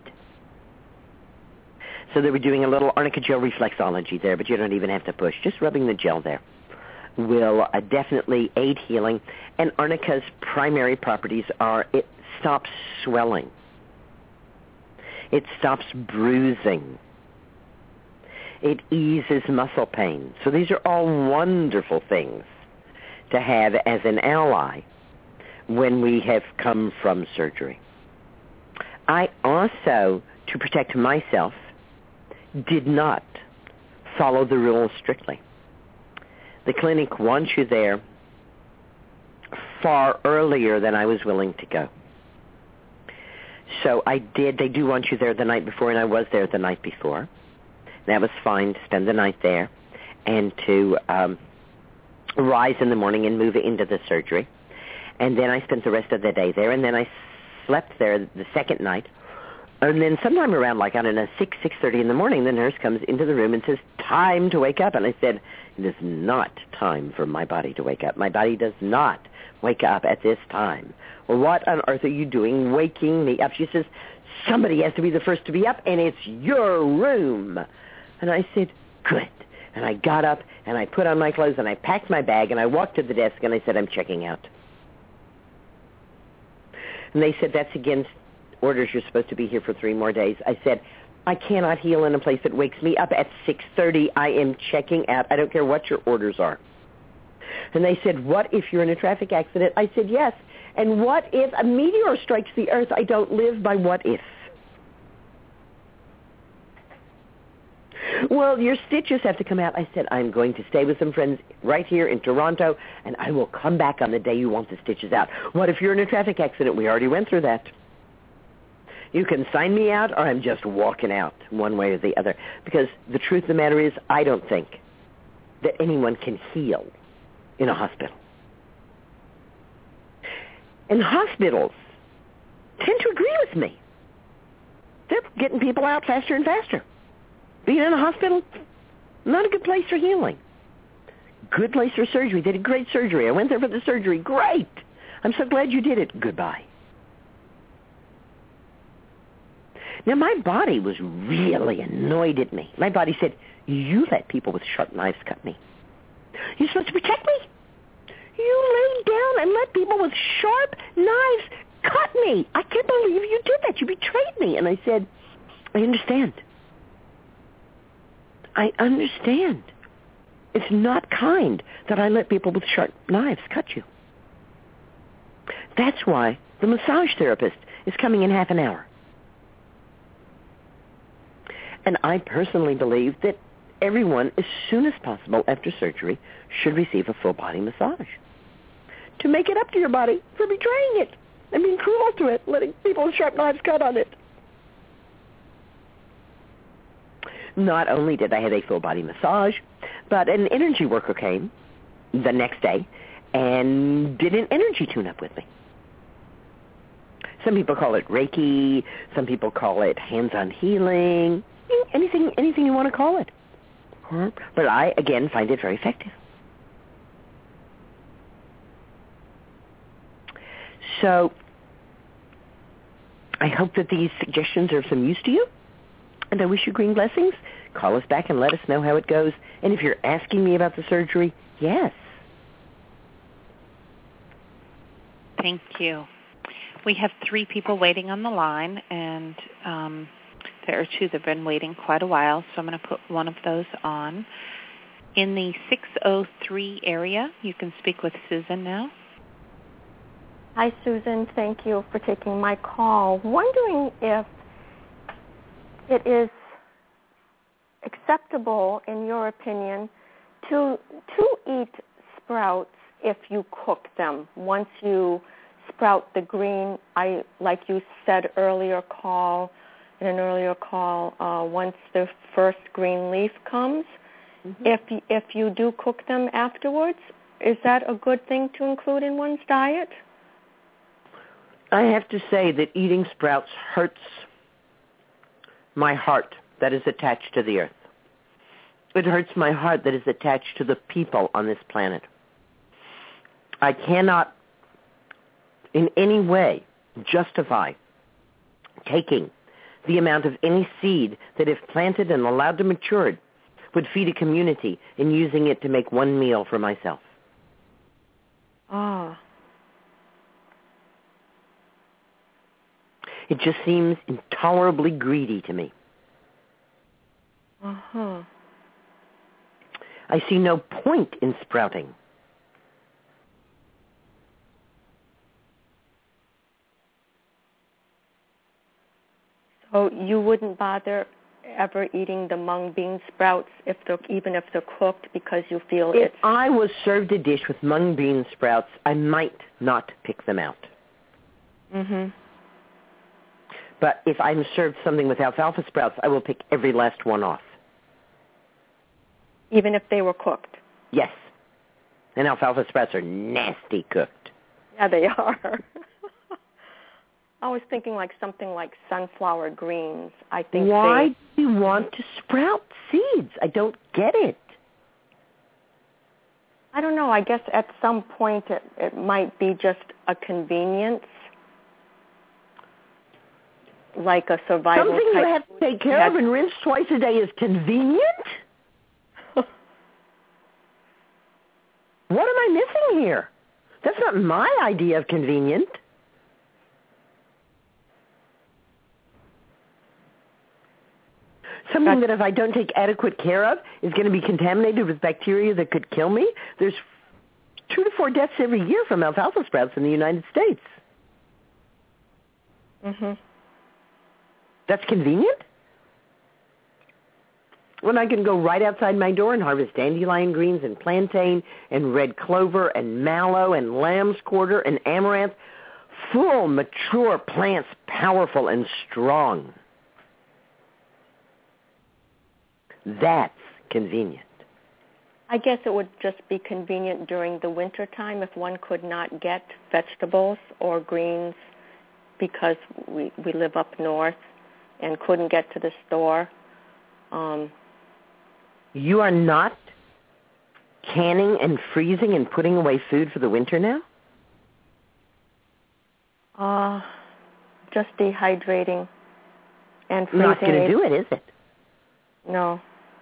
So they were doing a little arnica gel reflexology there, but you don't even have to push. Just rubbing the gel there will definitely aid healing. And arnica's primary properties are it stops swelling. It stops bruising. It eases muscle pain. So these are all wonderful things to have as an ally when we have come from surgery. I also, to protect myself, did not follow the rules strictly. The clinic wants you there far earlier than I was willing to go. So I did. They do want you there the night before, and I was there the night before. That was fine to spend the night there and to rise in the morning and move into the surgery. And then I spent the rest of the day there, and then I slept there the second night. And then sometime around, 6:30 in the morning, the nurse comes into the room and says, "Time to wake up." And I said, "It is not time for my body to wake up. My body does not wake up at this time." "Well, what on earth are you doing waking me up?" She says, "Somebody has to be the first to be up, and it's your room." And I said, "Good." And I got up, and I put on my clothes, and I packed my bag, and I walked to the desk, and I said, "I'm checking out." And they said, "That's against orders. You're supposed to be here for 3 more days." I said, "I cannot heal in a place that wakes me up at 6:30. I am checking out. I don't care what your orders are." And they said, "What if you're in a traffic accident?" I said, "Yes. And what if a meteor strikes the earth? I don't live by what if." "Well, your stitches have to come out." I said, "I'm going to stay with some friends right here in Toronto, and I will come back on the day you want the stitches out." "What if you're in a traffic accident?" "We already went through that. You can sign me out, or I'm just walking out one way or the other." Because the truth of the matter is, I don't think that anyone can heal in a hospital. And hospitals tend to agree with me. They're getting people out faster and faster. Being in a hospital, not a good place for healing. Good place for surgery. They did great surgery. I went there for the surgery. Great. I'm so glad you did it. Goodbye. Now, my body was really annoyed at me. My body said, "You let people with sharp knives cut me. You're supposed to protect me. You laid down and let people with sharp knives cut me. I can't believe you did that. You betrayed me." And I said, "I understand. I understand. It's not kind that I let people with sharp knives cut you. That's why the massage therapist is coming in half an hour." And I personally believe that everyone, as soon as possible after surgery, should receive a full-body massage to make it up to your body for betraying it and being cruel to it, letting people with sharp knives cut on it. Not only did I have a full-body massage, but an energy worker came the next day and did an energy tune-up with me. Some people call it Reiki. Some people call it hands-on healing. Anything you want to call it. But I, again, find it very effective. So I hope that these suggestions are of some use to you, and I wish you green blessings. Call us back and let us know how it goes. And if you're asking me about the surgery, yes. Thank you. We have 3 people waiting on the line, and there are 2 that have been waiting quite a while, so I'm going to put one of those on. In the 603 area, you can speak with Susan now. Hi, Susan. Thank you for taking my call. Wondering if it is acceptable, in your opinion, to eat sprouts if you cook them. Once you sprout the green, like you said in an earlier call, once the first green leaf comes, if you do cook them afterwards, is that a good thing to include in one's diet? I have to say that eating sprouts hurts my heart that is attached to the earth. It hurts my heart that is attached to the people on this planet. I cannot in any way justify taking the amount of any seed that, if planted and allowed to mature, would feed a community, and using it to make one meal for myself. Ah. It just seems intolerably greedy to me. Uh-huh. I see no point in sprouting. So you wouldn't bother ever eating the mung bean sprouts even if they're cooked, because you feel if I was served a dish with mung bean sprouts, I might not pick them out. Mm-hmm. But if I'm served something with alfalfa sprouts, I will pick every last one off. Even if they were cooked? Yes. And alfalfa sprouts are nasty cooked. Yeah, they are. I was thinking like something like sunflower greens. I think. Why do you want to sprout seeds? I don't get it. I don't know. I guess at some point it might be just a convenience, like a survival Something type you have to take care of and rinse twice a day is convenient? What am I missing here? That's not my idea of convenient. Something that if I don't take adequate care of is going to be contaminated with bacteria that could kill me. There's 2 to 4 deaths every year from alfalfa sprouts in the United States. Mm-hmm. That's convenient? When I can go right outside my door and harvest dandelion greens and plantain and red clover and mallow and lamb's quarter and amaranth, full, mature plants, powerful and strong. That's convenient. I guess it would just be convenient during the winter time if one could not get vegetables or greens because we live up north and couldn't get to the store. You are not canning and freezing and putting away food for the winter now? Just dehydrating and freezing. Not going to do it, is it? No.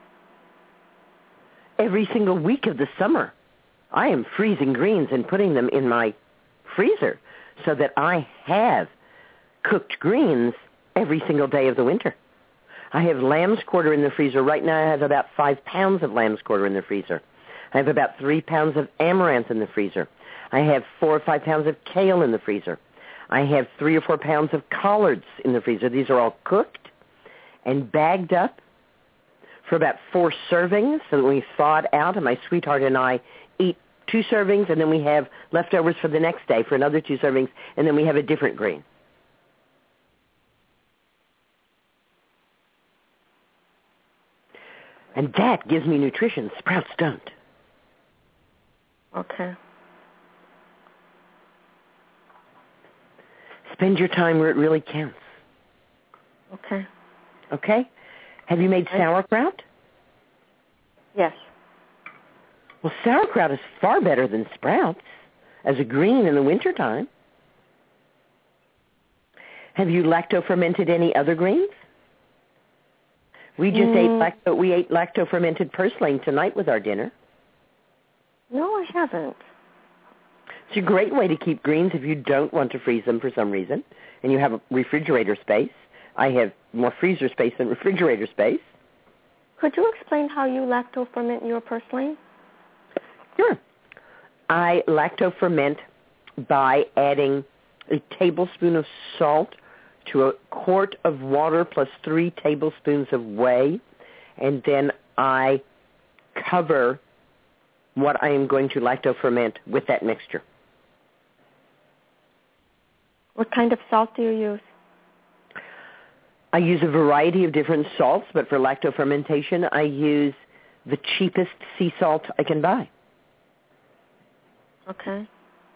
Every single week of the summer, I am freezing greens and putting them in my freezer so that I have cooked greens every single day of the winter. I have lamb's quarter in the freezer. Right now I have about 5 pounds of lamb's quarter in the freezer. I have about 3 pounds of amaranth in the freezer. I have 4 or 5 pounds of kale in the freezer. I have 3 or 4 pounds of collards in the freezer. These are all cooked and bagged up for about 4 servings so that we thaw it out, and my sweetheart and I eat 2 servings, and then we have leftovers for the next day for another 2 servings, and then we have a different green. And that gives me nutrition. Sprouts don't. Okay. Spend your time where it really counts. Okay. Okay? Have you made sauerkraut? Yes. Well, sauerkraut is far better than sprouts as a green in the wintertime. Have you lacto-fermented any other greens? We just ate lacto-fermented purslane tonight with our dinner. No, I haven't. It's a great way to keep greens if you don't want to freeze them for some reason, and you have a refrigerator space. I have more freezer space than refrigerator space. Could you explain how you lacto-ferment your purslane? Sure. I lacto-ferment by adding a tablespoon of salt to a quart of water plus 3 tablespoons of whey, and then I cover what I am going to lacto-ferment with that mixture. What kind of salt do you use? I use a variety of different salts, but for lacto-fermentation, I use the cheapest sea salt I can buy. Okay.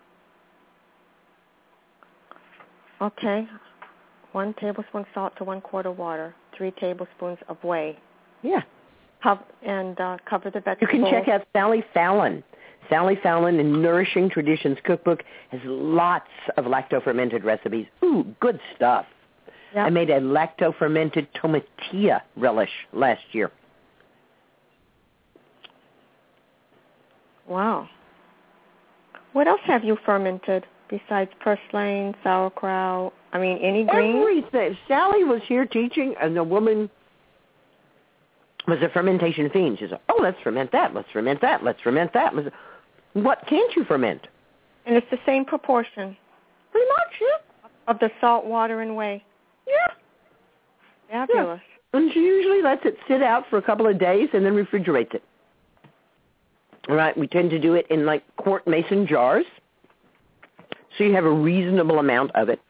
Okay. 1 tablespoon salt to 1 quart of water, 3 tablespoons of whey. Yeah. Cover the vegetables. You can check out Sally Fallon. Sally Fallon in Nourishing Traditions Cookbook has lots of lacto-fermented recipes. Ooh, good stuff. Yep. I made a lacto-fermented tomatilla relish last year. Wow. What else have you fermented besides purslane, sauerkraut? I mean, any greens? Everything. Sally was here teaching, and the woman was a fermentation fiend. She said, oh, let's ferment that, let's ferment that, let's ferment that. What can't you ferment? And it's the same proportion. Pretty much, yeah. Of the salt, water, and whey. Yeah. Fabulous. Yeah. And she usually lets it sit out for a couple of days and then refrigerates it. All right, we tend to do it in like quart mason jars, so you have a reasonable amount of it.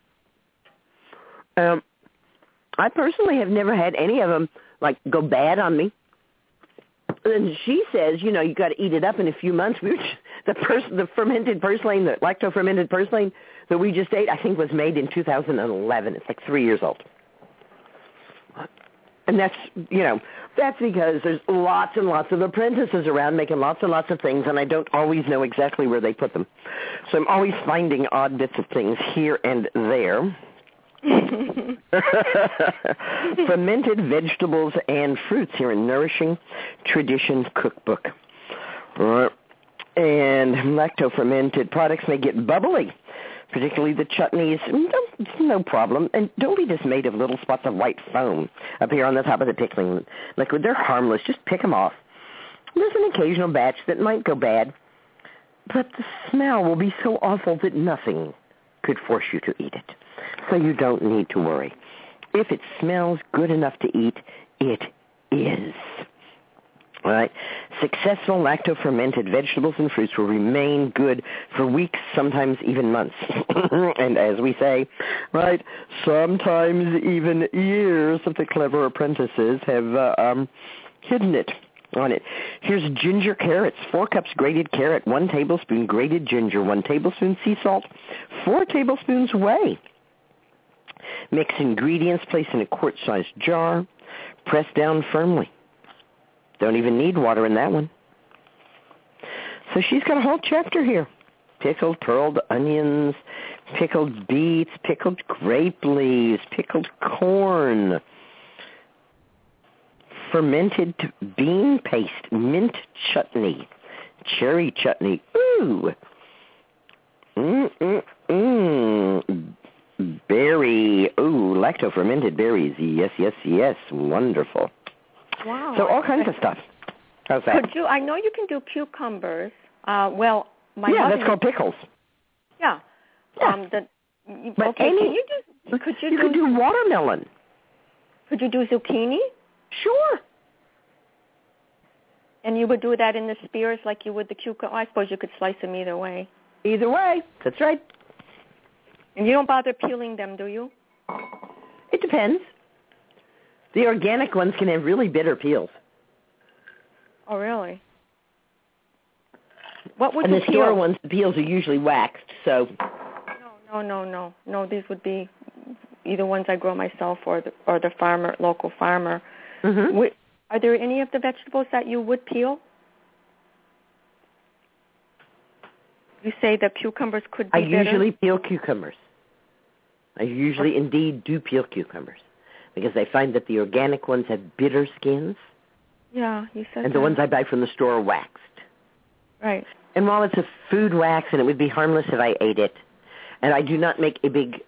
I personally have never had any of them like go bad on me. And she says, you got to eat it up in a few months. The fermented purslane, the lacto-fermented purslane that we just ate, I think was made in 2011. It's like 3 years old. And that's because there's lots and lots of apprentices around making lots and lots of things, and I don't always know exactly where they put them. So I'm always finding odd bits of things here and there. Fermented vegetables and fruits here in Nourishing Traditions Cookbook. And lacto-fermented products may get bubbly, particularly the chutneys. No problem. And don't be dismayed of little spots of white foam up here on the top of the pickling liquid. They're harmless. Just pick them off. There's an occasional batch that might go bad, but the smell will be so awful that nothing could force you to eat it. So you don't need to worry. If it smells good enough to eat, it is. All right. Successful lacto-fermented vegetables and fruits will remain good for weeks, sometimes even months. And as we say, right, sometimes even years of the clever apprentices have hidden it on it. Here's ginger carrots, 4 cups grated carrot, 1 tablespoon grated ginger, 1 tablespoon sea salt, 4 tablespoons whey. Mix ingredients, place in a quart-sized jar, press down firmly. Don't even need water in that one. So she's got a whole chapter here. Pickled pearled onions, pickled beets, pickled grape leaves, pickled corn, fermented bean paste, mint chutney, cherry chutney. Ooh. Berry. Ooh, lacto-fermented berries. Yes, yes, yes. Wonderful. Wow. So all kinds of stuff. How's that? Could you? I know you can do cucumbers. My mother. That's called pickles. Yeah. But okay. Could you do watermelon? Could you do zucchini? Sure. And you would do that in the spears like you would the cucumber. I suppose you could slice them either way. Either way. That's right. And you don't bother peeling them, do you? It depends. The organic ones can have really bitter peels. Oh, really? What would and you the peel? store ones, the peels are usually waxed, so... No, these would be either ones I grow myself or the local farmer. Mm-hmm. Are there any of the vegetables that you would peel? You say the cucumbers could be bitter? I usually peel cucumbers. I usually indeed do peel cucumbers because I find that the organic ones have bitter skins. Yeah, you said and the ones I buy from the store are waxed. Right. And while it's a food wax and it would be harmless if I ate it, and I do not make a big,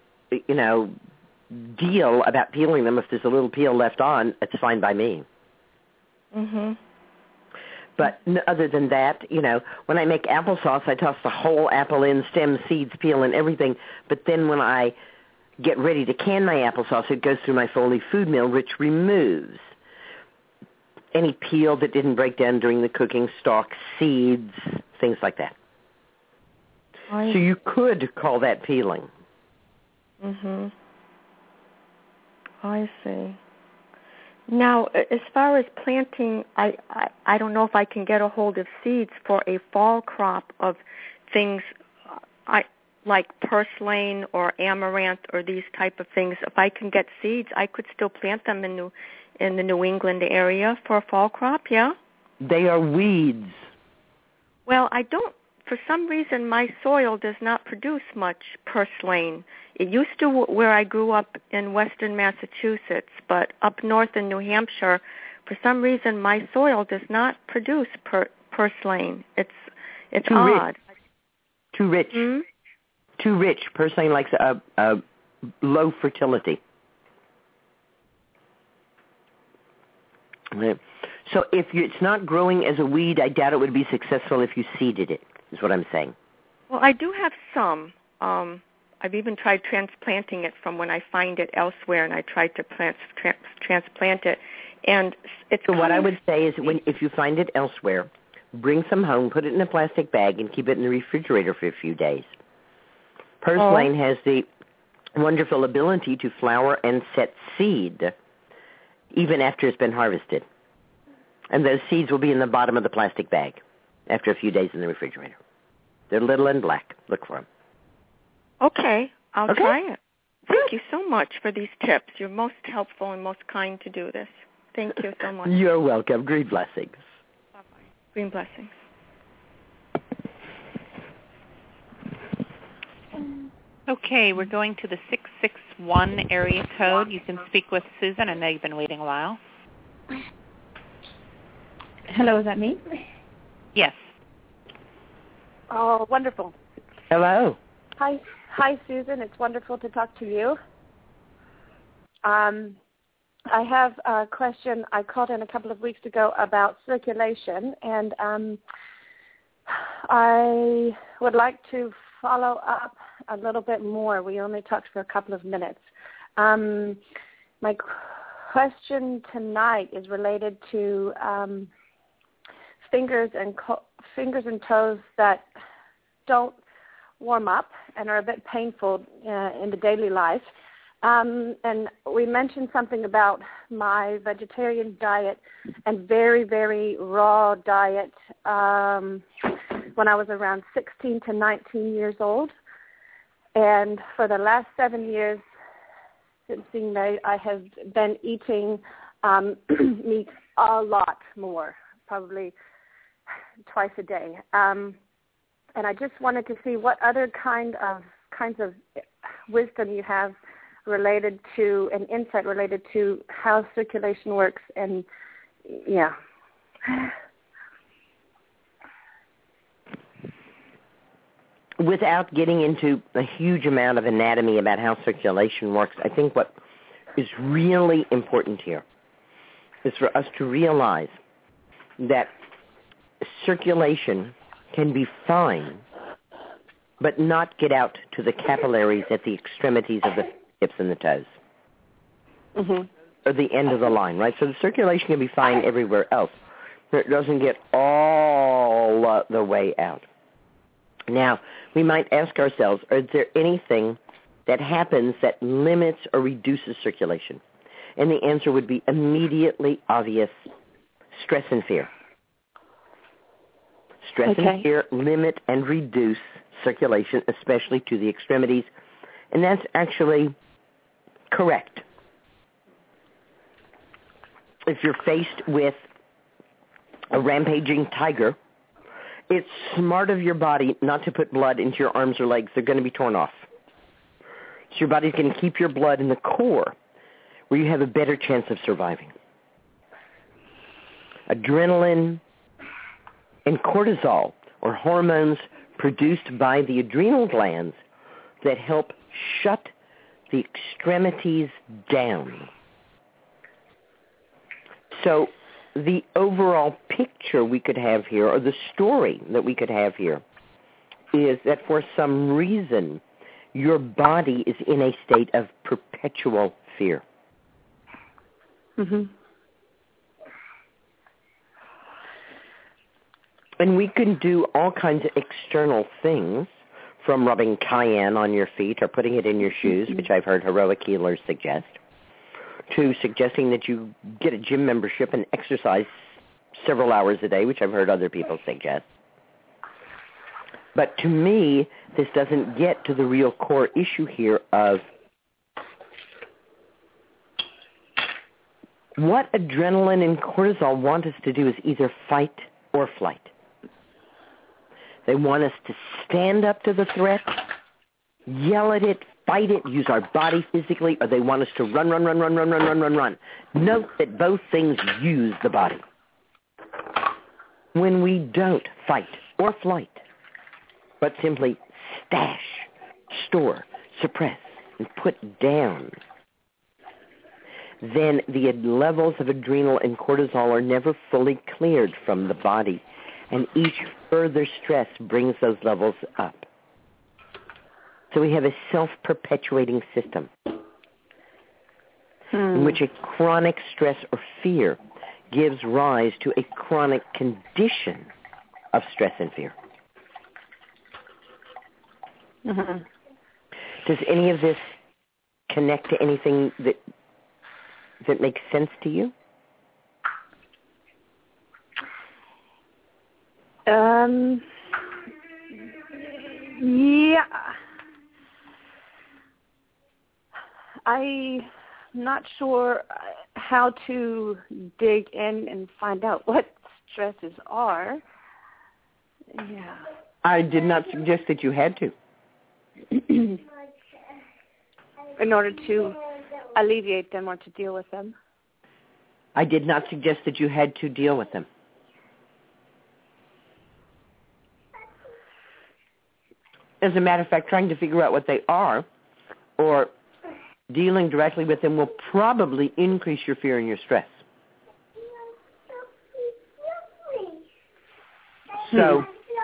deal about peeling them. If there's a little peel left on, it's fine by me. Mhm. But other than that, when I make applesauce, I toss the whole apple in, stem, seeds, peel, and everything. But then when I get ready to can my applesauce, it goes through my Foley food mill, which removes any peel that didn't break down during the cooking, stalks, seeds, things like that. So you could call that peeling. Mhm. I see. Now, as far as planting, I don't know if I can get a hold of seeds for a fall crop of things like purslane or amaranth or these type of things. If I can get seeds, I could still plant them in the New England area for a fall crop, yeah? They are weeds. Well, I don't. For some reason, my soil does not produce much purslane. It used to where I grew up in western Massachusetts, but up north in New Hampshire, for some reason, my soil does not produce purslane. It's too odd. Rich. Too rich. Hmm? Too rich. Purslane likes a low fertility. So if it's not growing as a weed, I doubt it would be successful if you seeded it, is what I'm saying. Well, I do have some. I've even tried transplanting it from when I find it elsewhere, and I tried to transplant it. And it's so what I would say is if you find it elsewhere, bring some home, put it in a plastic bag, and keep it in the refrigerator for a few days. Purslane has the wonderful ability to flower and set seed even after it's been harvested. And those seeds will be in the bottom of the plastic bag after a few days in the refrigerator. They're little and black. Look for them. Okay. I'll try it. Thank you so much for these tips. You're most helpful and most kind to do this. Thank you so much. You're welcome. Green blessings. Bye-bye. Green blessings. Okay, we're going to the 661 area code. You can speak with Susan. I know you've been waiting a while. Hello, is that me? Yes. Oh, wonderful. Hello. Hi, Susan. It's wonderful to talk to you. I have a question. I called in a couple of weeks ago about circulation, and I would like to follow up a little bit more. We only talked for a couple of minutes. My question tonight is related to fingers and toes that don't warm up and are a bit painful in the daily life. And we mentioned something about my vegetarian diet and very, very raw diet when I was around 16 to 19 years old. And for the last 7 years since being married, I have been eating meat a lot more, probably twice a day. And I just wanted to see what other kinds of wisdom you have related to, and insight related to how circulation works, and yeah. Without getting into a huge amount of anatomy about how circulation works, I think what is really important here is for us to realize that circulation can be fine, but not get out to the capillaries at the extremities of the hips and the toes, or the end of the line, right? So the circulation can be fine everywhere else, but it doesn't get all the way out. Now, we might ask ourselves, is there anything that happens that limits or reduces circulation? And the answer would be immediately obvious: stress and fear. Stress and fear limit and reduce circulation, especially to the extremities. And that's actually correct. If you're faced with a rampaging tiger, it's smart of your body not to put blood into your arms or legs. They're going to be torn off. So your body's going to keep your blood in the core, where you have a better chance of surviving. Adrenaline and cortisol or hormones produced by the adrenal glands that help shut the extremities down. So the overall picture we could have here, or the story that we could have here, is that for some reason your body is in a state of perpetual fear. Mm-hmm. And we can do all kinds of external things, from rubbing cayenne on your feet or putting it in your shoes, which I've heard heroic healers suggest, to suggesting that you get a gym membership and exercise several hours a day, which I've heard other people suggest. But to me, this doesn't get to the real core issue here of what adrenaline and cortisol want us to do is either fight or flight. They want us to stand up to the threat, yell at it, fight it, use our body physically, or they want us to run. Note that both things use the body. When we don't fight or flight, but simply stash, store, suppress, and put down, then the levels of adrenal and cortisol are never fully cleared from the body, and each further stress brings those levels up. So we have a self-perpetuating system in which a chronic stress or fear gives rise to a chronic condition of stress and fear. Mm-hmm. Does any of this connect to anything that makes sense to you? Yeah. I'm not sure how to dig in and find out what stresses are. Yeah. I did not suggest that you had to. In order to alleviate them or to deal with them. I did not suggest that you had to deal with them. As a matter of fact, trying to figure out what they are or dealing directly with them will probably increase your fear and your stress. So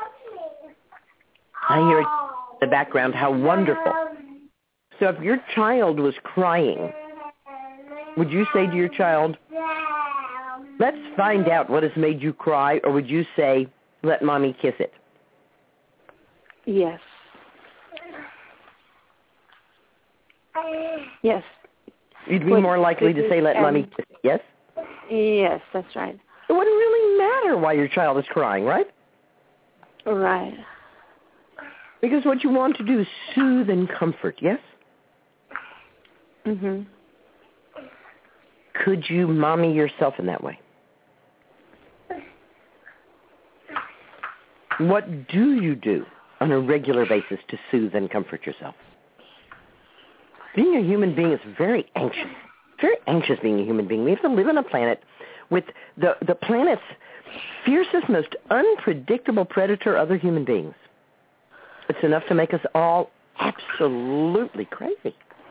I hear in the background how wonderful. So if your child was crying, would you say to your child, let's find out what has made you cry, or would you say, let mommy kiss it? Yes. Yes. You'd be more likely to say, let mommy kiss it, yes? Yes, that's right. It wouldn't really matter why your child is crying, right? Right. Because what you want to do is soothe and comfort, yes? Mm-hmm. Could you mommy yourself in that way? What do you do on a regular basis to soothe and comfort yourself? Being a human being is very anxious. Very anxious being a human being. We have to live on a planet with the planet's fiercest, most unpredictable predator, other human beings. It's enough to make us all absolutely crazy.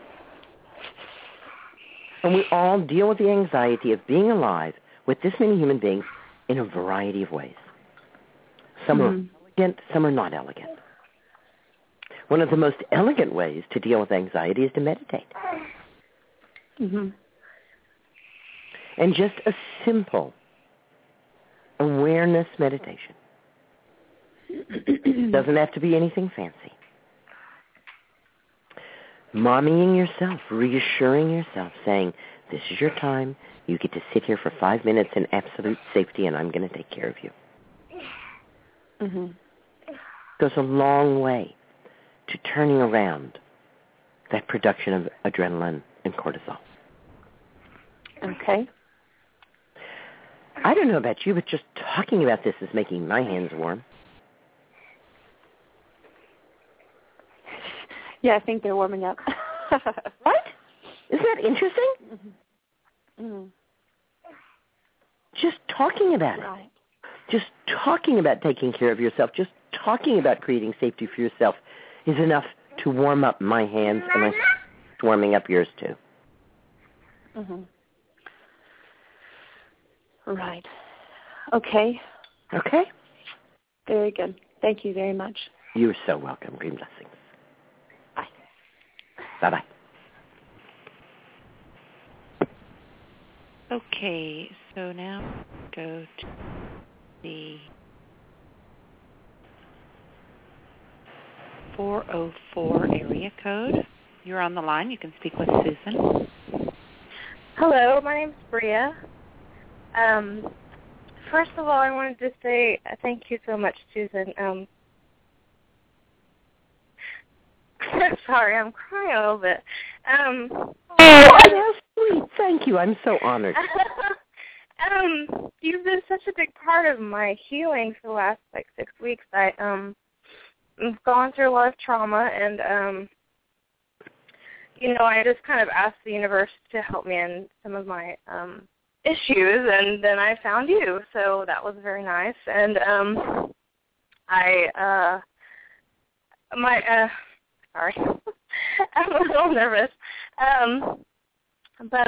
And we all deal with the anxiety of being alive with this many human beings in a variety of ways. Some are elegant, some are not elegant. One of the most elegant ways to deal with anxiety is to meditate. Mm-hmm. And just a simple awareness meditation. Doesn't have to be anything fancy. Mommying yourself, reassuring yourself, saying, this is your time. You get to sit here for 5 minutes in absolute safety, and I'm going to take care of you. Mm-hmm. Goes a long way to turning around that production of adrenaline and cortisol. Okay. I don't know about you, but just talking about this is making my hands warm. Yeah, I think they're warming up. What? Isn't that interesting? Mm-hmm. Mm-hmm. Just talking about it. Right. Just talking about taking care of yourself just talking about creating safety for yourself is enough to warm up my hands, and it's warming up yours too. Mm-hmm. Right. Okay. Okay? Very good. Thank you very much. You're so welcome. Green blessings. Bye. Bye-bye. Okay, so now go to the 404 area code. You're on the line. You can speak with Susan. Hello, my name's Bria. First of all, I wanted to say thank you so much, Susan. Sorry, I'm crying a little bit. Oh, sweet. Thank you. I'm so honored. You've been such a big part of my healing for the last 6 weeks. I've gone through a lot of trauma, and I just kind of asked the universe to help me in some of my issues, and then I found you, so that was very nice. And sorry, I'm a little nervous, but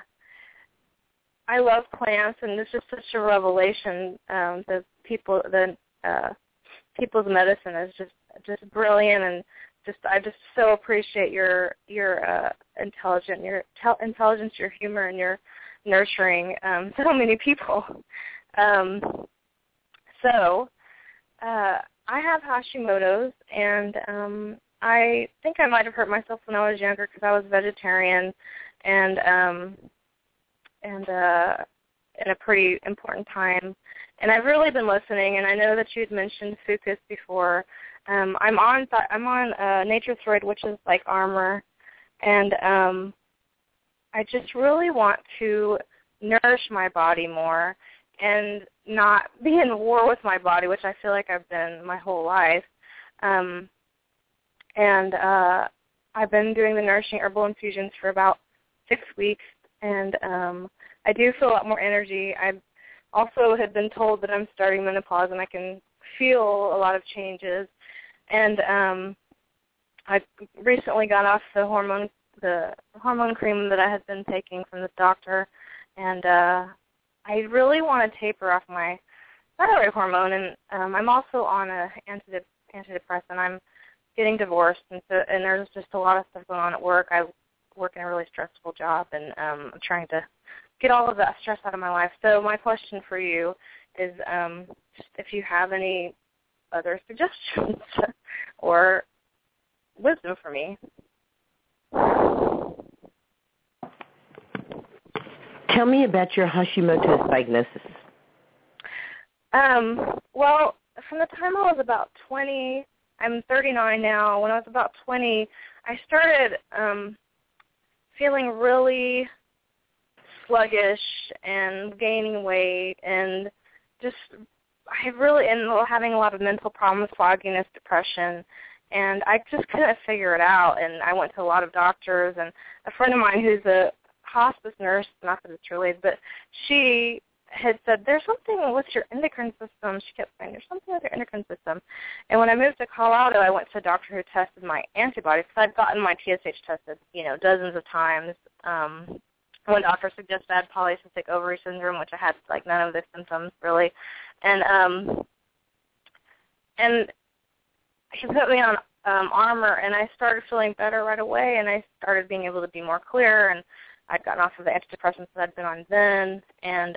I love plants, and this is such a revelation. The people's medicine is just brilliant, and I just so appreciate your intelligence, your humor, and your nurturing so many people. So I have Hashimoto's, and I think I might have hurt myself when I was younger because I was vegetarian, and in a pretty important time. And I've really been listening, and I know that you had mentioned Fucus before. I'm on Nature-Throid, which is like Armor, and I just really want to nourish my body more and not be in war with my body, which I feel like I've been my whole life. And I've been doing the nourishing herbal infusions for about 6 weeks, and I do feel a lot more energy. I also had been told that I'm starting menopause, and I can feel a lot of changes. And I recently got off the hormone cream that I had been taking from the doctor, and I really want to taper off my thyroid hormone. And I'm also on a antidepressant. I'm getting divorced, and there's just a lot of stuff going on at work. I work in a really stressful job, and I'm trying to get all of that stress out of my life. So my question for you is just if you have any other suggestions or wisdom for me. Tell me about your Hashimoto's diagnosis. Well, from the time I was about 20, I'm 39 now. When I was about 20, I started feeling really sluggish and gaining weight, and having a lot of mental problems, fogginess, depression, and I just couldn't figure it out. And I went to a lot of doctors, and a friend of mine who's a hospice nurse, not that it's related, but she had said, there's something with your endocrine system. She kept saying, there's something with your endocrine system. And when I moved to Colorado, I went to a doctor who tested my antibodies, because I'd gotten my TSH tested, dozens of times. One doctor suggested I had polycystic ovary syndrome, which I had none of the symptoms really, and he put me on Armor, and I started feeling better right away, and I started being able to be more clear, and I'd gotten off of the antidepressants that I'd been on then, and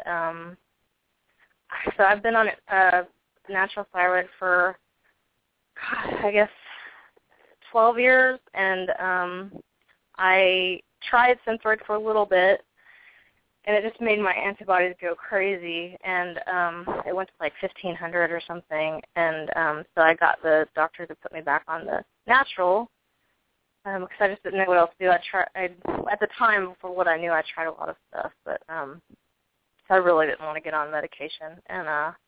so I've been on natural thyroid for, I guess, 12 years, and I tried Synthroid for a little bit, and it just made my antibodies go crazy, and it went to 1,500 or something, and so I got the doctor to put me back on the natural, because I just didn't know what else to do. At the time, for what I knew, I tried a lot of stuff, but so I really didn't want to get on medication. And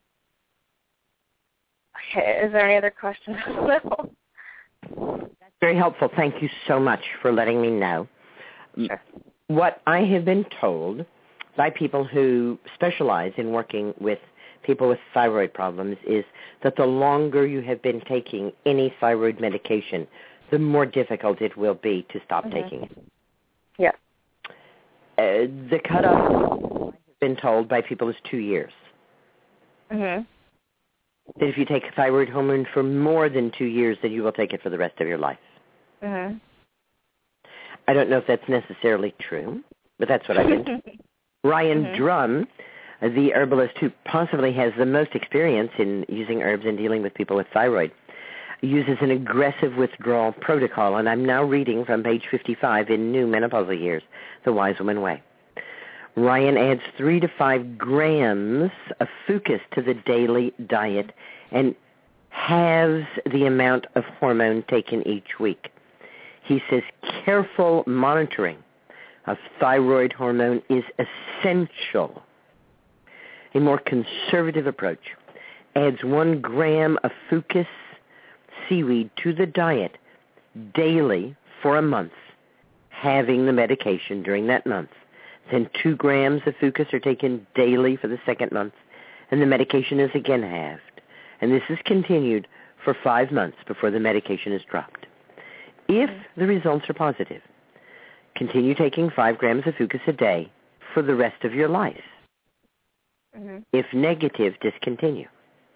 okay, is there any other questions? That's very helpful. Thank you so much for letting me know. Sure. What I have been told by people who specialize in working with people with thyroid problems is that the longer you have been taking any thyroid medication, the more difficult it will be to stop taking it. Yeah. The cutoff, I've been told by people, is 2 years. Mhm. That if you take thyroid hormone for more than 2 years, then you will take it for the rest of your life. Mhm. I don't know if that's necessarily true, but that's what I've been told. Ryan Drum, the herbalist who possibly has the most experience in using herbs and dealing with people with thyroid, uses an aggressive withdrawal protocol, and I'm now reading from page 55 in New Menopausal Years, The Wise Woman Way. Ryan adds 3 to 5 grams of fucus to the daily diet and halves the amount of hormone taken each week. He says careful monitoring of thyroid hormone is essential. A more conservative approach adds 1 gram of fucus seaweed to the diet daily for a month, halving the medication during that month. Then 2 grams of fucus are taken daily for the second month, and the medication is again halved. And this is continued for 5 months before the medication is dropped. If the results are positive, continue taking 5 grams of fucus a day for the rest of your life. If negative, discontinue.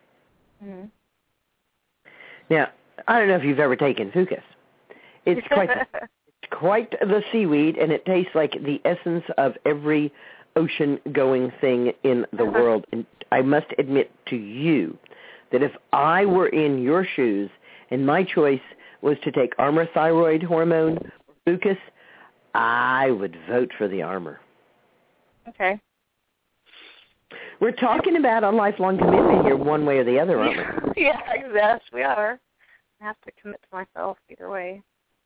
Now, I don't know if you've ever taken fucus. It's quite the seaweed, and it tastes like the essence of every ocean-going thing in the world. And I must admit to you that if I were in your shoes and my choice was to take Armour thyroid hormone or fucus, I would vote for the Armour. Okay. We're talking about a lifelong commitment here, one way or the other, aren't we? Yeah, yes, we are. I have to commit to myself either way.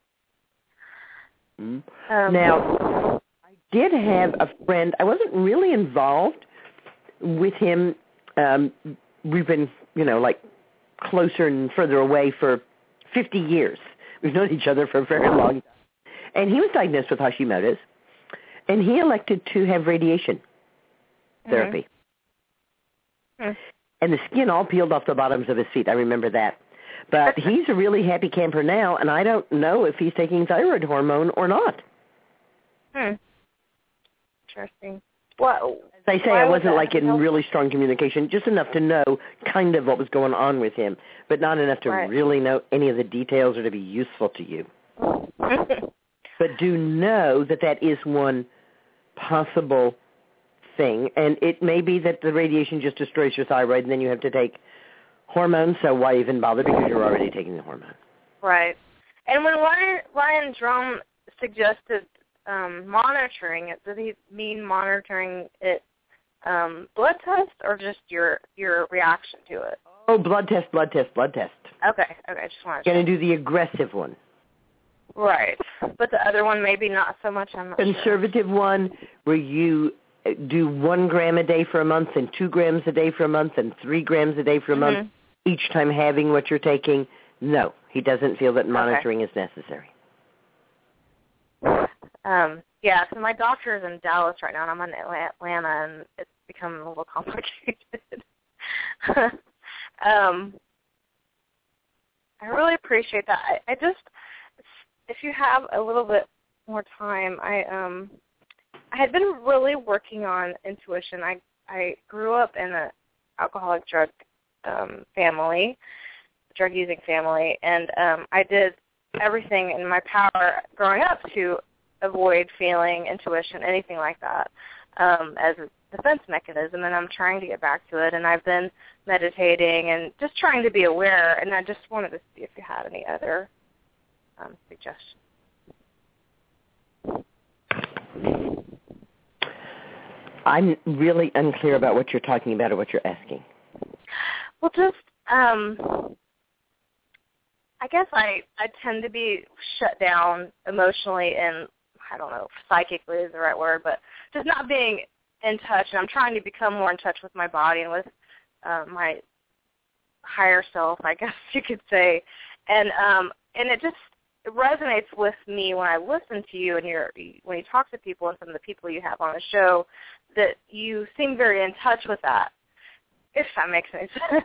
Now, I did have a friend. I wasn't really involved with him. We've been, like closer and further away for 50 years. We've known each other for a very long time. And he was diagnosed with Hashimoto's, and he elected to have radiation therapy. And the skin all peeled off the bottoms of his feet. I remember that. But he's a really happy camper now, and I don't know if he's taking thyroid hormone or not. Interesting. Well, as I say, I wasn't like in really strong communication, just enough to know kind of what was going on with him, but not enough to really know any of the details or to be useful to you. But do know that that is one possible thing, and it may be that the radiation just destroys your thyroid, and then you have to take hormones, so why even bother because you're already taking the hormone. Right. And when Ryan Drum suggested monitoring it, did he mean monitoring it blood test or just your reaction to it? Oh, blood test. Okay, just wanted to going to do the aggressive one. Right. But the other one maybe not so much, I'm not Conservative sure. one where you do 1 gram a day for a month and 2 grams a day for a month and 3 grams a day for a month, each time having what you're taking. No, he doesn't feel that monitoring is necessary. Yeah, so my doctor is in Dallas right now, and I'm in Atlanta, and it's become a little complicated. I really appreciate that. I just, if you have a little bit more time, I had been really working on intuition. I grew up in an alcoholic drug drug-using family, and I did everything in my power growing up to avoid feeling intuition, anything like that, as a defense mechanism, and I'm trying to get back to it, and I've been meditating and just trying to be aware, and I just wanted to see if you had any other suggestions. I'm really unclear about what you're talking about or what you're asking. Well, just, I guess I tend to be shut down emotionally and, I don't know if psychically is the right word, but just not being in touch. And I'm trying to become more in touch with my body and with my higher self, I guess you could say. And it just resonates with me when I listen to you and when you talk to people and some of the people you have on the show, that you seem very in touch with that. if that makes any sense.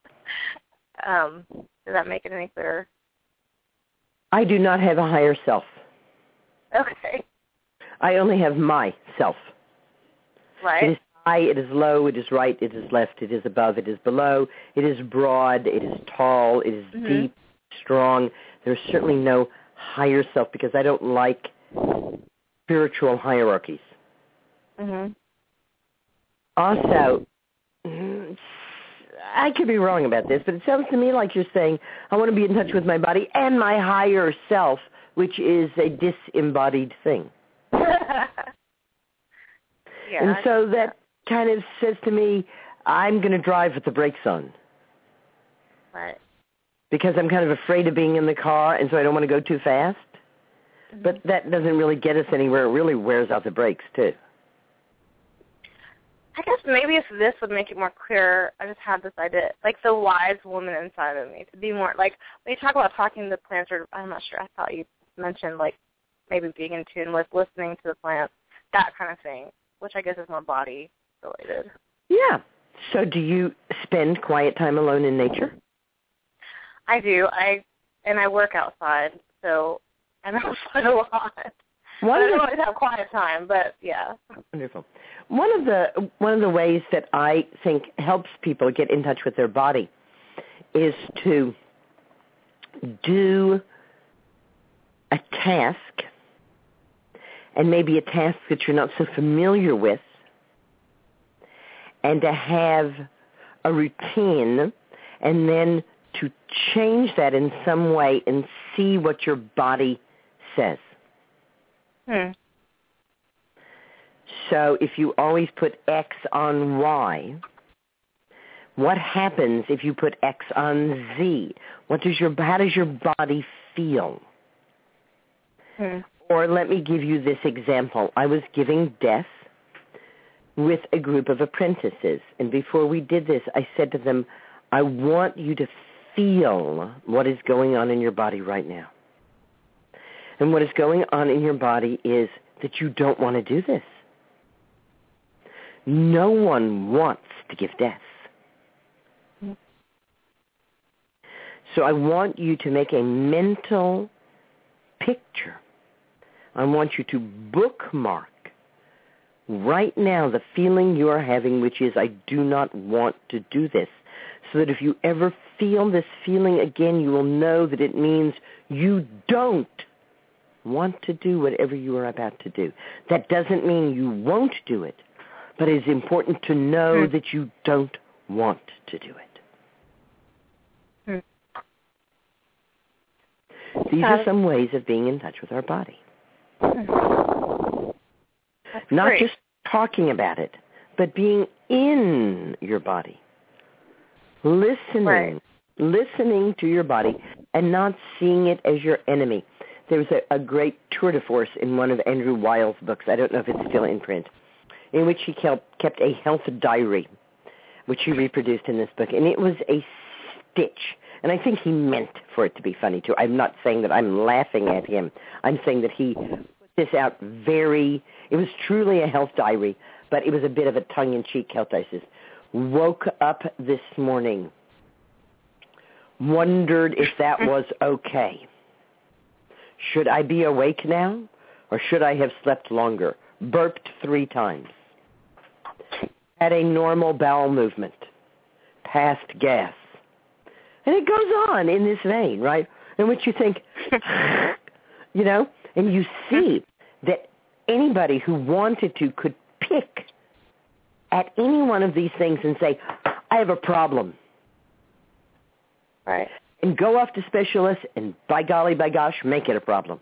Does that make it any clearer? I do not have a higher self. Okay. I only have myself. Right. It is high, it is low, it is right, it is left, it is above, it is below, it is broad, it is tall, it is deep, strong. There's certainly no higher self because I don't like spiritual hierarchies. Mhm. Also, I could be wrong about this, but it sounds to me like you're saying I want to be in touch with my body and my higher self, which is a disembodied thing. Yeah, and so that kind of says to me, I'm going to drive with the brakes on. Right. Because I'm kind of afraid of being in the car, and so I don't want to go too fast. Mm-hmm. But that doesn't really get us anywhere. It really wears out the brakes, too. I guess maybe if this would make it more clear, I just had this idea, like the wise woman inside of me, to be more, like, when you talk about talking to the plants, or I'm not sure, I thought you mentioned, like, maybe being in tune with listening to the plants, that kind of thing, which I guess is more body-related. Yeah. So do you spend quiet time alone in nature? I do. I work outside, so I'm outside a lot. I don't always have quiet time, but yeah. Wonderful. One of the ways that I think helps people get in touch with their body is to do a task, and maybe a task that you're not so familiar with, and to have a routine, and then to change that in some way and see what your body says. So if you always put X on Y, what happens if you put X on Z? How does your body feel? Or let me give you this example. I was giving death with a group of apprentices, and before we did this, I said to them, I want you to feel what is going on in your body right now. And what is going on in your body is that you don't want to do this. No one wants to give death. So I want you to make a mental picture. I want you to bookmark right now the feeling you are having, which is, I do not want to do this. So that if you ever feel this feeling again, you will know that it means you don't want to do whatever you are about to do. That doesn't mean you won't do it, but it is important to know that you don't want to do it. These are some ways of being in touch with our body. Not just talking about it, but being in your body. Listening to your body and not seeing it as your enemy. There was a great tour de force in one of Andrew Weil's books, I don't know if it's still in print, in which he kept a health diary, which he reproduced in this book. And it was a stitch. And I think he meant for it to be funny, too. I'm not saying that I'm laughing at him. I'm saying that he put this out it was truly a health diary, but it was a bit of a tongue-in-cheek health diary. Woke up this morning, wondered if that was okay. Should I be awake now, or should I have slept longer? Burped 3 times. Had a normal bowel movement. Passed gas. And it goes on in this vein, right? In which you think, and you see that anybody who wanted to could pick at any one of these things and say, I have a problem. Right. And go off to specialists and by golly, by gosh, make it a problem.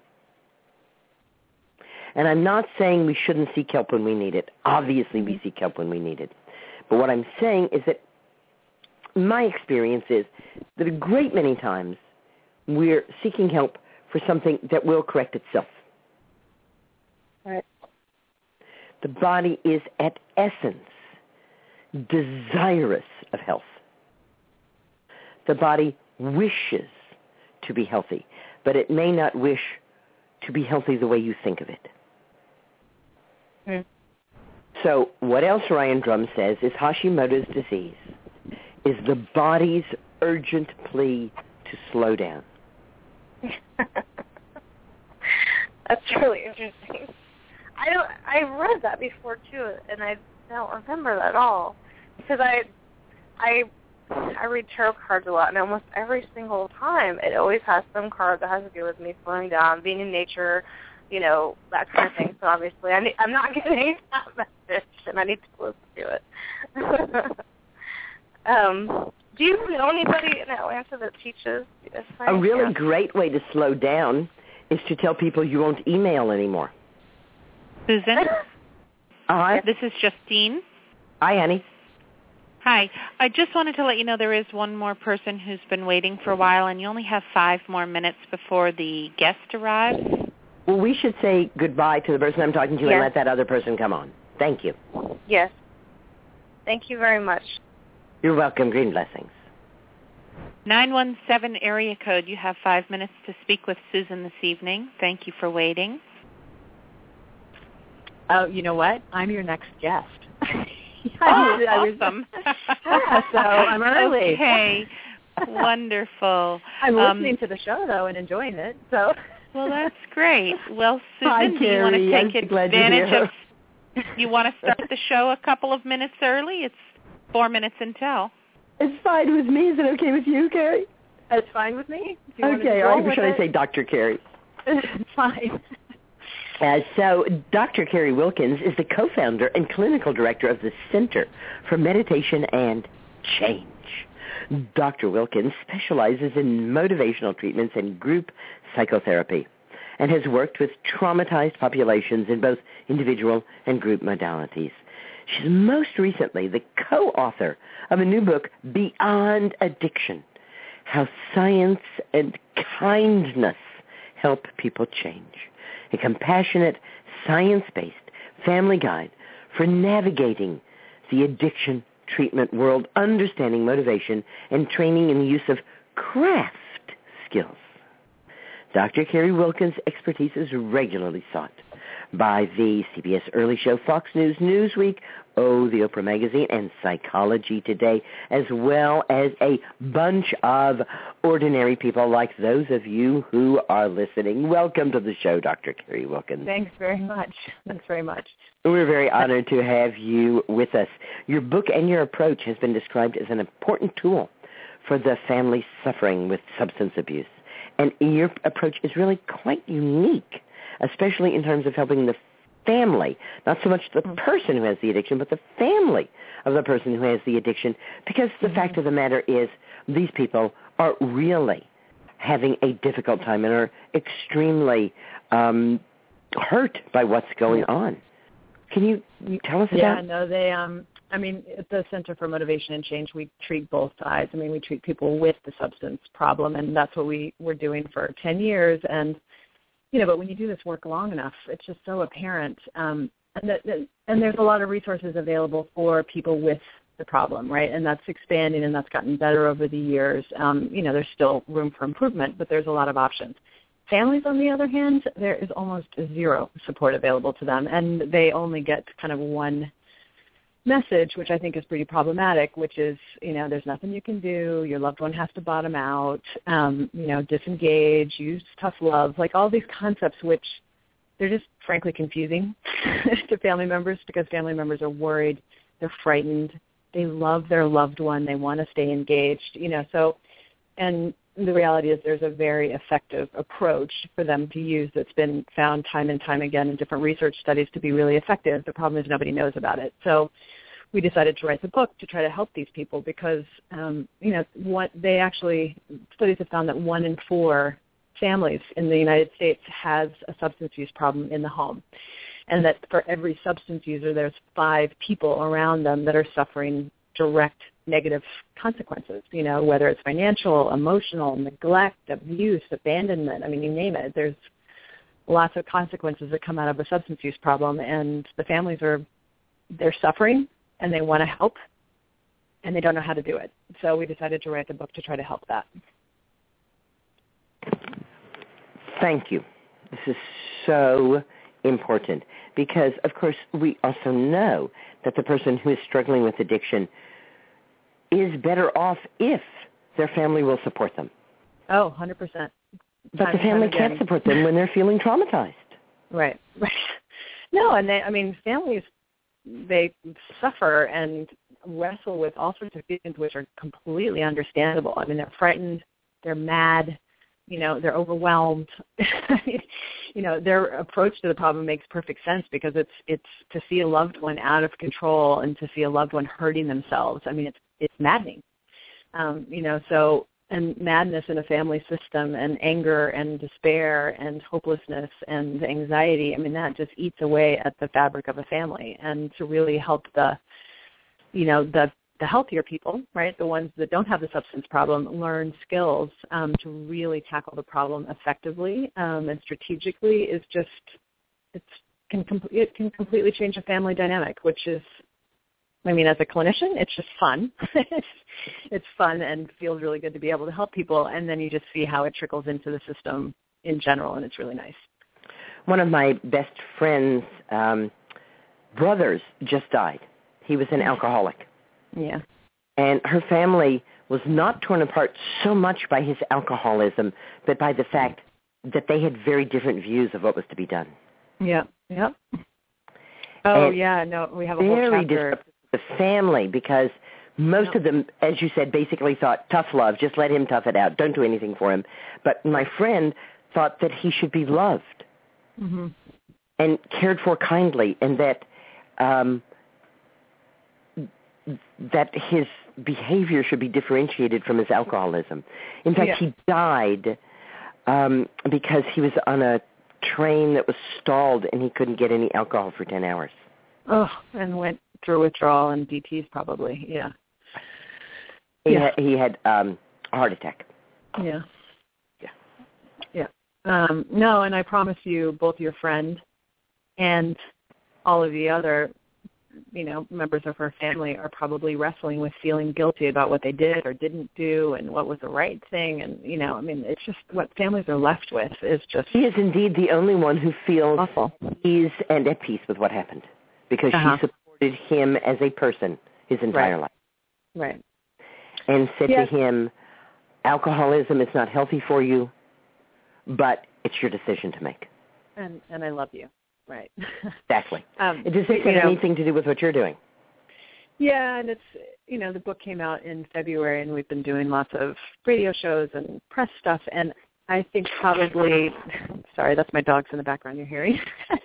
And I'm not saying we shouldn't seek help when we need it. Obviously we seek help when we need it. But what I'm saying is that my experience is that a great many times we're seeking help for something that will correct itself. Right. The body is at essence desirous of health. The body wishes to be healthy, but it may not wish to be healthy the way you think of it. So what else Ryan Drum says is Hashimoto's disease is the body's urgent plea to slow down. That's really interesting. I read that before too, and I don't remember that at all because I read tarot cards a lot, and almost every single time it always has some card that has to do with me slowing down, being in nature, that kind of thing. So obviously I'm not getting that message, and I need to listen to it. Do you know anybody in Atlanta that teaches this? A really great way to slow down is to tell people you won't email anymore. Susan? Hi. This is Justine. Hi, Annie. Hi. I just wanted to let you know there is one more person who's been waiting for a while, and you only have 5 more minutes before the guest arrives. Well, we should say goodbye to the person I'm talking to and let that other person come on. Thank you. Yes. Thank you very much. You're welcome. Green blessings. 917 area code. You have 5 minutes to speak with Susan this evening. Thank you for waiting. Oh, you know what? I'm your next guest. Awesome. So I'm early. Okay. Wonderful. I'm listening to the show, though, and enjoying it. So. Well, that's great. Well, Susan, Hi, do you want to take advantage of... You want to start the show a couple of minutes early? It's 4 minutes until. It's fine with me. Is it okay with you, Carrie? It's fine with me. Okay. Or should I say Dr. Carrie? It's fine. So Dr. Carrie Wilkins is the co-founder and clinical director of the Center for Meditation and Change. Dr. Wilkins specializes in motivational treatments and group psychotherapy and has worked with traumatized populations in both individual and group modalities. She's most recently the co-author of a new book, Beyond Addiction, How Science and Kindness Help People Change, a compassionate, science-based family guide for navigating the addiction treatment world, understanding motivation, and training in the use of craft skills. Dr. Carrie Wilkins' expertise is regularly sought by the CBS Early Show, Fox News, Newsweek, the Oprah Magazine, and Psychology Today, as well as a bunch of ordinary people like those of you who are listening. Welcome to the show, Dr. Carrie Wilkins. Thanks very much. Thanks very much. We're very honored to have you with us. Your book and your approach has been described as an important tool for the family suffering with substance abuse. And your approach is really quite unique, especially in terms of helping the family, not so much the person who has the addiction, but the family of the person who has the addiction, because the fact of the matter is these people are really having a difficult time and are extremely hurt by what's going on. Can you tell us about? Yeah, no, they, at the Center for Motivation and Change, we treat both sides. We treat people with the substance problem, and that's what we were doing for 10 years. And, but when you do this work long enough, it's just so apparent. And there's a lot of resources available for people with the problem, right? And that's expanding, and that's gotten better over the years. There's still room for improvement, but there's a lot of options. Families, on the other hand, there is almost zero support available to them, and they only get kind of one message, which I think is pretty problematic, which is, there's nothing you can do, your loved one has to bottom out, disengage, use tough love, like all these concepts, which they're just frankly confusing to family members, because family members are worried, they're frightened, they love their loved one, they want to stay engaged, and the reality is there's a very effective approach for them to use that's been found time and time again in different research studies to be really effective. The problem is nobody knows about it. So we decided to write the book to try to help these people because, studies have found that 1 in 4 families in the United States has a substance use problem in the home. And that for every substance user, there's 5 people around them that are suffering direct negative consequences, whether it's financial, emotional, neglect, abuse, abandonment, you name it. There's lots of consequences that come out of a substance use problem, and the families they're suffering, and they want to help, and they don't know how to do it. So we decided to write the book to try to help that. Thank you. This is so important because, of course, we also know that the person who is struggling with addiction is better off if their family will support them. Oh, 100%. But the family can't support them when they're feeling traumatized. Right. No, and families, they suffer and wrestle with all sorts of feelings which are completely understandable. I mean, they're frightened, they're mad, they're overwhelmed. Their approach to the problem makes perfect sense because it's to see a loved one out of control and to see a loved one hurting themselves. I mean, it's maddening. And madness in a family system and anger and despair and hopelessness and anxiety, I mean, that just eats away at the fabric of a family. And to really help the healthier people, right, the ones that don't have the substance problem, learn skills to really tackle the problem effectively and strategically is just, it can completely change a family dynamic, which is, I mean, as a clinician, it's just fun. It's fun and feels really good to be able to help people, and then you just see how it trickles into the system in general, and it's really nice. One of my best friend's brothers just died. He was an alcoholic. Yeah. And her family was not torn apart so much by his alcoholism, but by the fact that they had very different views of what was to be done. Yeah. Yep. Oh, and yeah. No, we have a whole chapter. The family, because most of them, as you said, basically thought, tough love, just let him tough it out, don't do anything for him. But my friend thought that he should be loved and cared for kindly, and that his behavior should be differentiated from his alcoholism. In fact, he died because he was on a train that was stalled and he couldn't get any alcohol for 10 hours. Oh, and went through withdrawal and DTs probably, yeah. He had a heart attack. Yeah. No, and I promise you, both your friend and all of the other, members of her family are probably wrestling with feeling guilty about what they did or didn't do and what was the right thing. And, I mean, it's just what families are left with is just... He is indeed the only one who feels awful. Ease and at peace with what happened because she supported him as a person his entire life. Right. And said to him, alcoholism is not healthy for you, but it's your decision to make. And I love you. Right. Exactly. It doesn't have anything to do with what you're doing. Yeah, and it's, the book came out in February, and we've been doing lots of radio shows and press stuff, and I think probably, sorry, that's my dogs in the background you're hearing,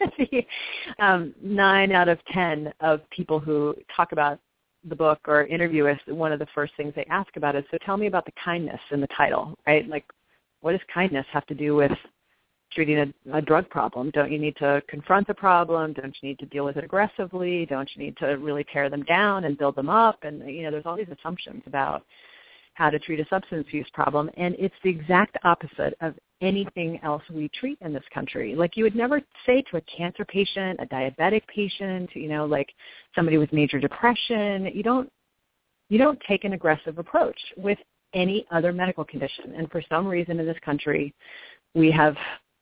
9 out of 10 of people who talk about the book or interview us, one of the first things they ask about is, so tell me about the kindness in the title, right? Like, what does kindness have to do with treating a drug problem? Don't you need to confront the problem? Don't you need to deal with it aggressively? Don't you need to really tear them down and build them up? And, there's all these assumptions about how to treat a substance use problem, and it's the exact opposite of anything else we treat in this country. Like you would never say to a cancer patient, a diabetic patient, like somebody with major depression, you don't take an aggressive approach with any other medical condition. And for some reason in this country, we have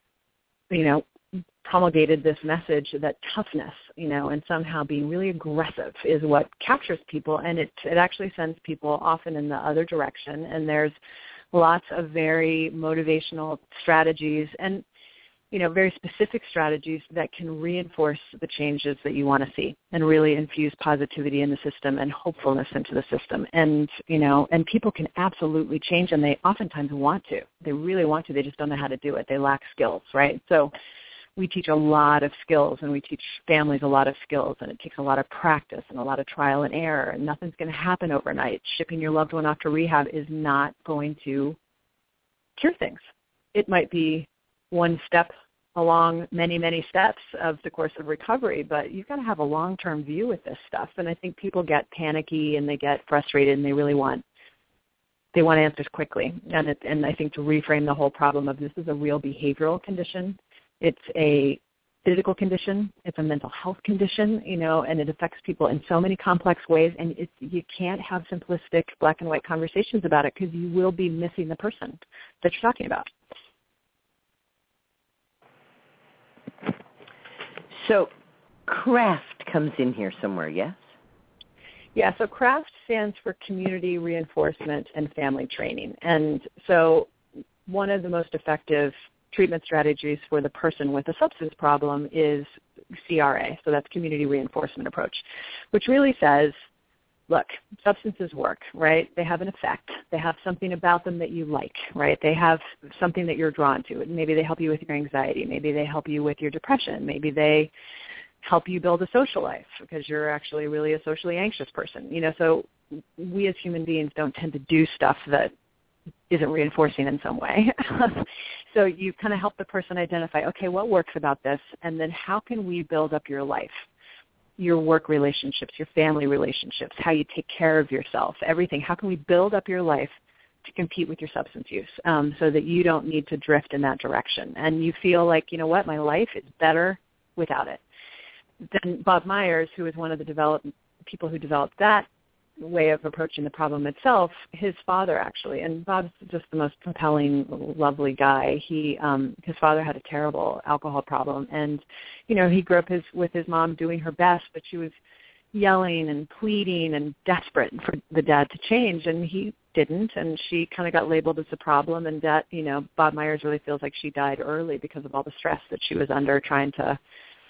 promulgated this message that toughness, and somehow being really aggressive is what captures people, and it actually sends people often in the other direction. And there's lots of very motivational strategies and, very specific strategies that can reinforce the changes that you want to see and really infuse positivity in the system and hopefulness into the system. And, and people can absolutely change, and they oftentimes want to. They really want to. They just don't know how to do it. They lack skills, right? So we teach a lot of skills, and we teach families a lot of skills, and it takes a lot of practice and a lot of trial and error, and nothing's going to happen overnight. Shipping your loved one off to rehab is not going to cure things. It might be one step along many, many steps of the course of recovery, but you've got to have a long-term view with this stuff. And I think people get panicky and they get frustrated, and they want answers quickly. And I think to reframe the whole problem of this is a real behavioral condition. It's a physical condition. It's a mental health condition, and it affects people in so many complex ways. And you can't have simplistic black and white conversations about it because you will be missing the person that you're talking about. So CRAFT comes in here somewhere, yes? Yeah, so CRAFT stands for Community Reinforcement and Family Training. And so one of the most effective treatment strategies for the person with a substance problem is CRA, so that's Community Reinforcement Approach, which really says, look, substances work, right? They have an effect. They have something about them that you like, right? They have something that you're drawn to. Maybe they help you with your anxiety. Maybe they help you with your depression. Maybe they help you build a social life because you're actually really a socially anxious person. So we as human beings don't tend to do stuff that isn't reinforcing in some way. So you kind of help the person identify, okay, what works about this, and then how can we build up your life, your work relationships, your family relationships, how you take care of yourself, everything. How can we build up your life to compete with your substance use so that you don't need to drift in that direction and you feel like, you know what, my life is better without it. Then Bob Myers, who is one of the people who developed that way of approaching the problem itself, his father actually, and Bob's just the most compelling, lovely guy. His father had a terrible alcohol problem, and he grew up with his mom doing her best, but she was yelling and pleading and desperate for the dad to change, and he didn't, and she kind of got labeled as a problem, and that Bob Myers really feels like she died early because of all the stress that she was under trying to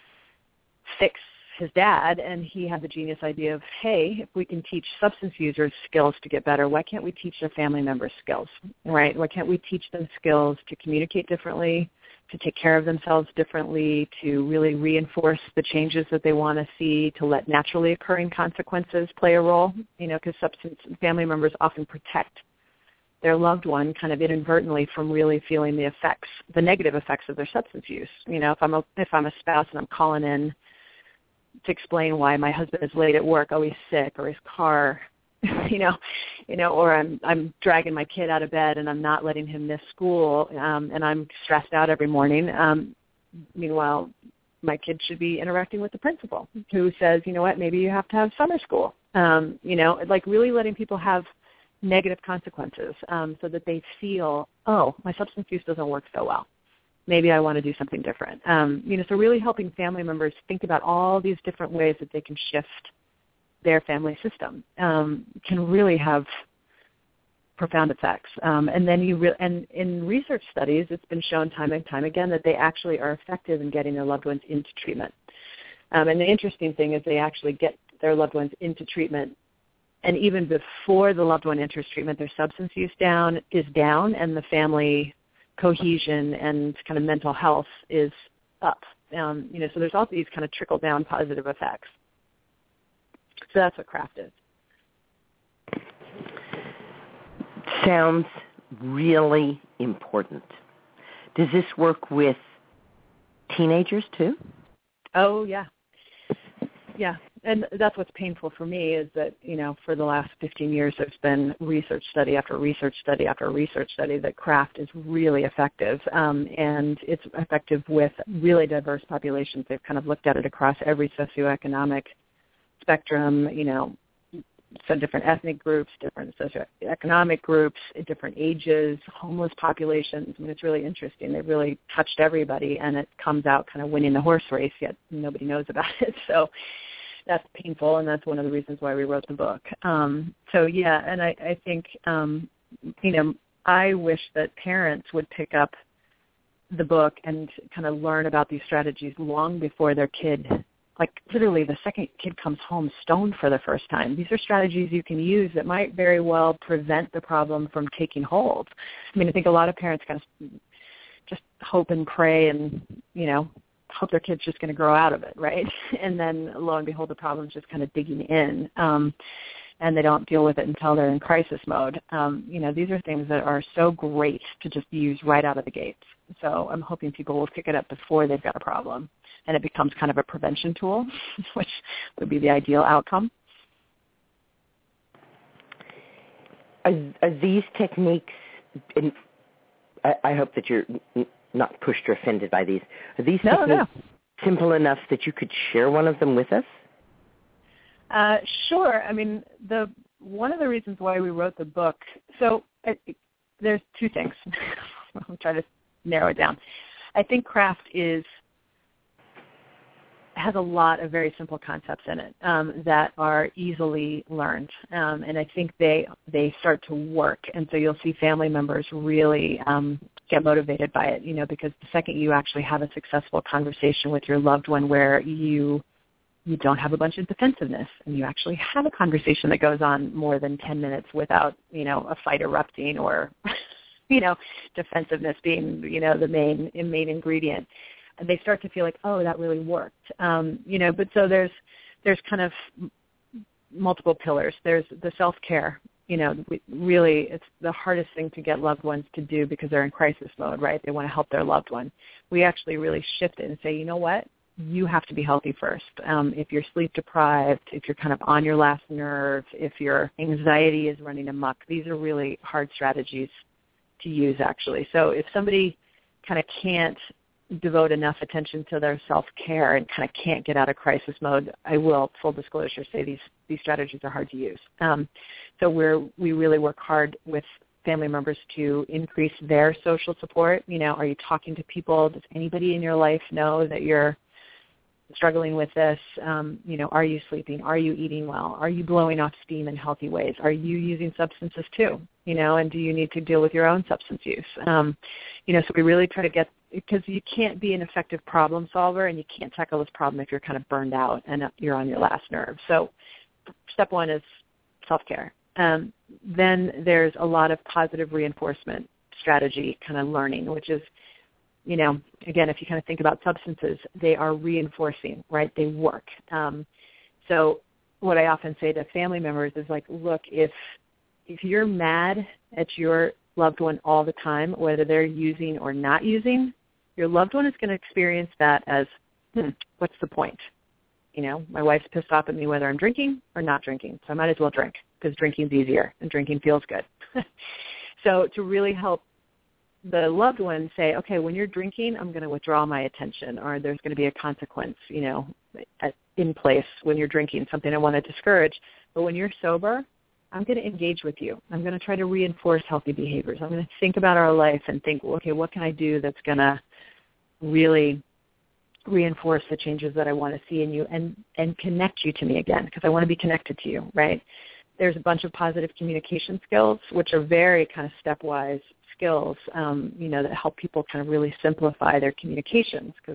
fix his dad, and he had the genius idea of, hey, if we can teach substance users skills to get better, why can't we teach their family members skills, right? Why can't we teach them skills to communicate differently, to take care of themselves differently, to really reinforce the changes that they want to see, to let naturally occurring consequences play a role, because substance family members often protect their loved one kind of inadvertently from really feeling the negative effects of their substance use. If I'm a spouse and I'm calling in to explain why my husband is late at work, he's sick, or his car, or I'm dragging my kid out of bed and I'm not letting him miss school, and I'm stressed out every morning. Meanwhile, my kid should be interacting with the principal who says, you know what, maybe you have to have summer school. Like really letting people have negative consequences so that they feel, my substance use doesn't work so well. Maybe I want to do something different. So really helping family members think about all these different ways that they can shift their family system can really have profound effects. And then and in research studies, it's been shown time and time again that they actually are effective in getting their loved ones into treatment. And the interesting thing is they actually get their loved ones into treatment, and even before the loved one enters treatment, their substance use is down, and the family cohesion and kind of mental health is up. So there's all these kind of trickle-down positive effects. So that's what CRAFT is. Sounds really important. Does this work with teenagers too? Oh, yeah. Yeah. And that's what's painful for me is that, for the last 15 years, there's been research study after research study after research study that CRAFT is really effective. And it's effective with really diverse populations. They've kind of looked at it across every socioeconomic spectrum, so different ethnic groups, different socioeconomic groups, different ages, homeless populations. I mean, it's really interesting. They've really touched everybody, and it comes out kind of winning the horse race, yet nobody knows about it. So that's painful, and that's one of the reasons why we wrote the book. And I think, I wish that parents would pick up the book and kind of learn about these strategies long before their kid, like literally the second kid comes home stoned for the first time. These are strategies you can use that might very well prevent the problem from taking hold. I mean, I think a lot of parents kind of just hope and pray and, hope their kid's just going to grow out of it, right? And then lo and behold, the problem's just kind of digging in, and they don't deal with it until they're in crisis mode. These are things that are so great to just use right out of the gates. So I'm hoping people will pick it up before they've got a problem, and it becomes kind of a prevention tool, which would be the ideal outcome. Are these techniques, and I hope that you're not pushed or offended by these. Are these techniques simple enough that you could share one of them with us? Sure. I mean, one of the reasons why we wrote the book, so there's two things. I'll try to narrow it down. I think CRAFT is has a lot of very simple concepts in it that are easily learned, and I think they start to work. And so you'll see family members really get motivated by it, because the second you actually have a successful conversation with your loved one where you don't have a bunch of defensiveness and you actually have a conversation that goes on more than 10 minutes without, a fight erupting or, defensiveness being, the main ingredient. And they start to feel like, oh, that really worked. But so there's kind of multiple pillars. There's the self-care. Really it's the hardest thing to get loved ones to do because they're in crisis mode, right? They want to help their loved one. We actually really shift it and say, you know what? You have to be healthy first. If you're sleep deprived, if you're kind of on your last nerve, if your anxiety is running amok, these are really hard strategies to use, actually. So if somebody kind of can't devote enough attention to their self-care and kind of can't get out of crisis mode, I will, full disclosure, say these strategies are hard to use. So we really work hard with family members to increase their social support. Are you talking to people? Does anybody in your life know that you're struggling with this? Are you sleeping? Are you eating well? Are you blowing off steam in healthy ways? Are you using substances too? And do you need to deal with your own substance use? So we really try to get, because you can't be an effective problem solver and you can't tackle this problem if you're kind of burned out and you're on your last nerve. So step one is self-care. Then there's a lot of positive reinforcement strategy kind of learning, which is, again, if you kind of think about substances, they are reinforcing, right? They work. So what I often say to family members is like, look, if you're mad at your loved one all the time, whether they're using or not using, your loved one is going to experience that as, what's the point? My wife's pissed off at me whether I'm drinking or not drinking, so I might as well drink because drinking's easier and drinking feels good. So to really help the loved one say, okay, when you're drinking, I'm going to withdraw my attention, or there's going to be a consequence, in place when you're drinking, something I want to discourage. But when you're sober, I'm going to engage with you. I'm going to try to reinforce healthy behaviors. I'm going to think about our life and think, okay, what can I do that's going to really reinforce the changes that I want to see in you and connect you to me again, because I want to be connected to you, right? There's a bunch of positive communication skills, which are very kind of stepwise skills, that help people kind of really simplify their communications, because,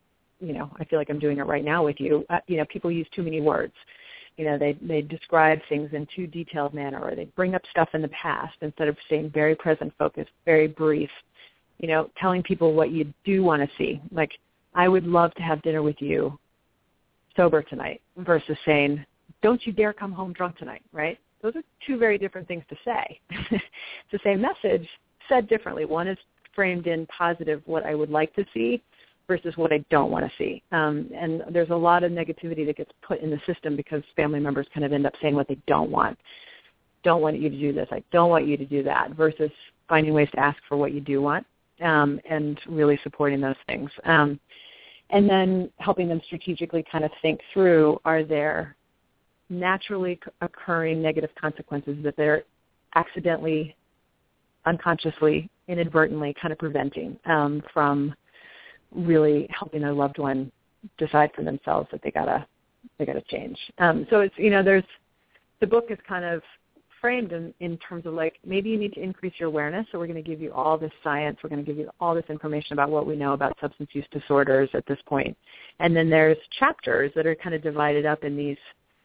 I feel like I'm doing it right now with you. People use too many words. They describe things in too detailed manner, or they bring up stuff in the past instead of staying very present focused, very brief, telling people what you do want to see. Like, I would love to have dinner with you sober tonight, versus saying, don't you dare come home drunk tonight, right? Those are two very different things to say. It's the same message said differently. One is framed in positive, what I would like to see, versus what I don't want to see. And there's a lot of negativity that gets put in the system because family members kind of end up saying what they don't want. Don't want you to do this. I don't want you to do that, versus finding ways to ask for what you do want, and really supporting those things. And then helping them strategically kind of think through, are there naturally occurring negative consequences that they're accidentally, unconsciously, inadvertently kind of preventing from really helping their loved one decide for themselves that they gotta change. So it's, there's, the book is kind of framed in terms of like, maybe you need to increase your awareness, so we're going to give you all this science, we're going to give you all this information about what we know about substance use disorders at this point. And then there's chapters that are kind of divided up in these,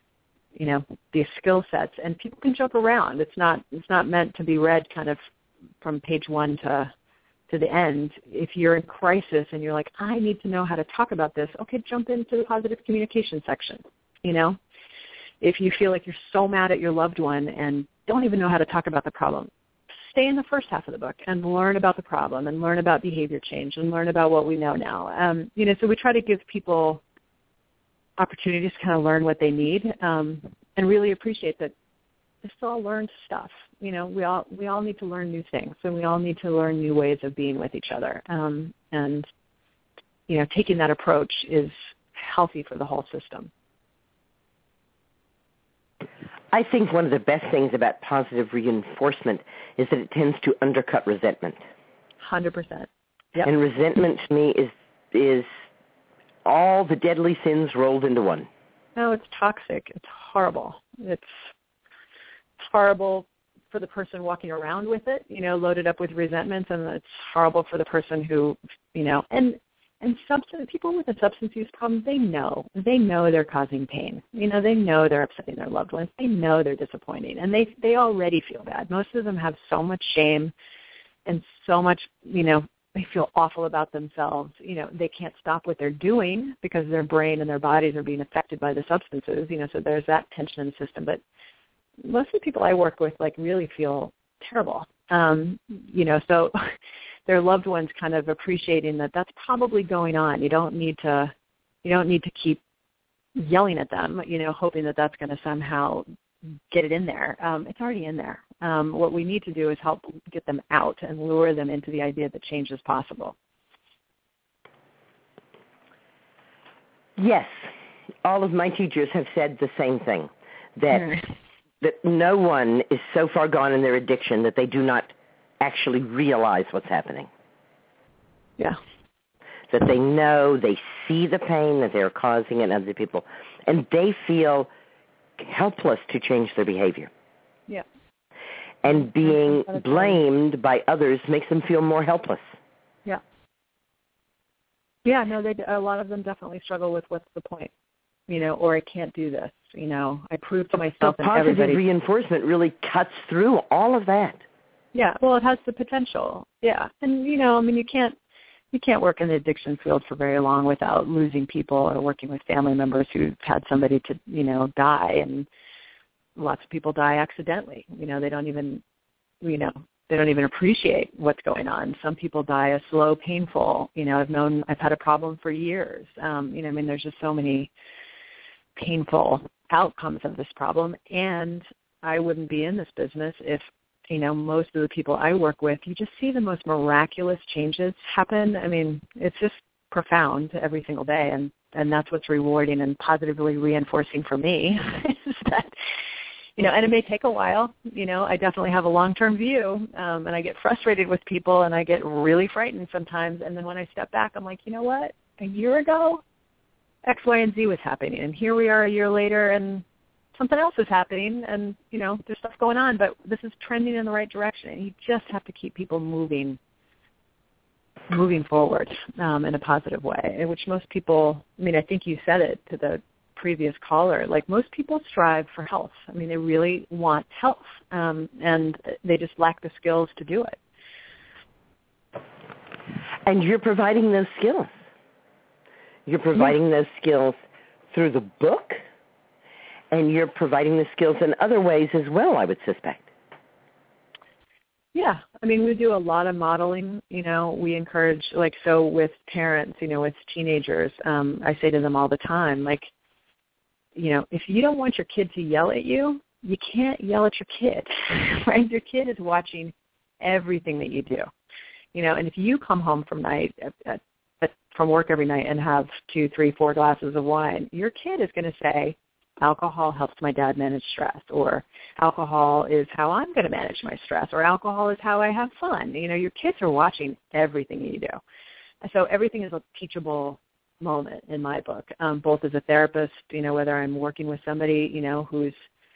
these skill sets, and people can jump around. It's not meant to be read kind of from page 1 to the end. If you're in crisis and you're like, I need to know how to talk about this, okay, jump into the positive communication section. If you feel like you're so mad at your loved one and don't even know how to talk about the problem, stay in the first half of the book and learn about the problem and learn about behavior change and learn about what we know now. So we try to give people opportunities to kind of learn what they need, and really appreciate that it's all learned stuff. We all need to learn new things, and we all need to learn new ways of being with each other. And taking that approach is healthy for the whole system. I think one of the best things about positive reinforcement is that it tends to undercut resentment. 100%. Yep. And resentment to me is all the deadly sins rolled into one. No, it's toxic. It's horrible. It's horrible for the person walking around with it, loaded up with resentments, and it's horrible for the person who, and people with a substance use problem, they know they're causing pain. They know they're upsetting their loved ones. They know they're disappointing, and they already feel bad. Most of them have so much shame and so much, they feel awful about themselves. They can't stop what they're doing because their brain and their bodies are being affected by the substances, so there's that tension in the system. But most of the people I work with, really feel terrible, so their loved ones kind of appreciating that that's probably going on. You don't need to keep yelling at them, hoping that that's going to somehow get it in there. It's already in there. What we need to do is help get them out and lure them into the idea that change is possible. Yes. All of my teachers have said the same thing, that no one is so far gone in their addiction that they do not actually realize what's happening. Yeah. That they know, they see the pain that they're causing in other people, and they feel helpless to change their behavior. Yeah. And being blamed by others makes them feel more helpless. Yeah. Yeah, no, a lot of them definitely struggle with what's the point, or I can't do this, I prove to myself and everybody. Positive reinforcement really cuts through all of that. Yeah, well, it has the potential. Yeah, and you can't work in the addiction field for very long without losing people or working with family members who've had somebody to die, and lots of people die accidentally. They don't even appreciate what's going on. Some people die a slow, painful. I've had a problem for years. There's just so many painful outcomes of this problem, and I wouldn't be in this business if most of the people I work with, you just see the most miraculous changes happen. It's just profound every single day, and that's what's rewarding and positively reinforcing for me is that, and it may take a while. I definitely have a long-term view, and I get frustrated with people, and I get really frightened sometimes, and then when I step back, I'm like, you know what? A year ago, X, Y, and Z was happening, and here we are a year later, and something else is happening, and, there's stuff going on, but this is trending in the right direction, and you just have to keep people moving forward in a positive way, which most people, I think you said it to the previous caller, most people strive for health. They really want health, and they just lack the skills to do it. And you're providing those skills. You're providing those skills through the book, and you're providing the skills in other ways as well, I would suspect. Yeah. We do a lot of modeling. We encourage, so with parents, with teenagers, I say to them all the time, if you don't want your kid to yell at you, you can't yell at your kid, right? Your kid is watching everything that you do. And if you come home from work every night and have 2, 3, 4 glasses of wine, your kid is going to say, alcohol helps my dad manage stress, or alcohol is how I'm going to manage my stress, or alcohol is how I have fun. Your kids are watching everything you do. So everything is a teachable moment in my book, both as a therapist, whether I'm working with somebody, who's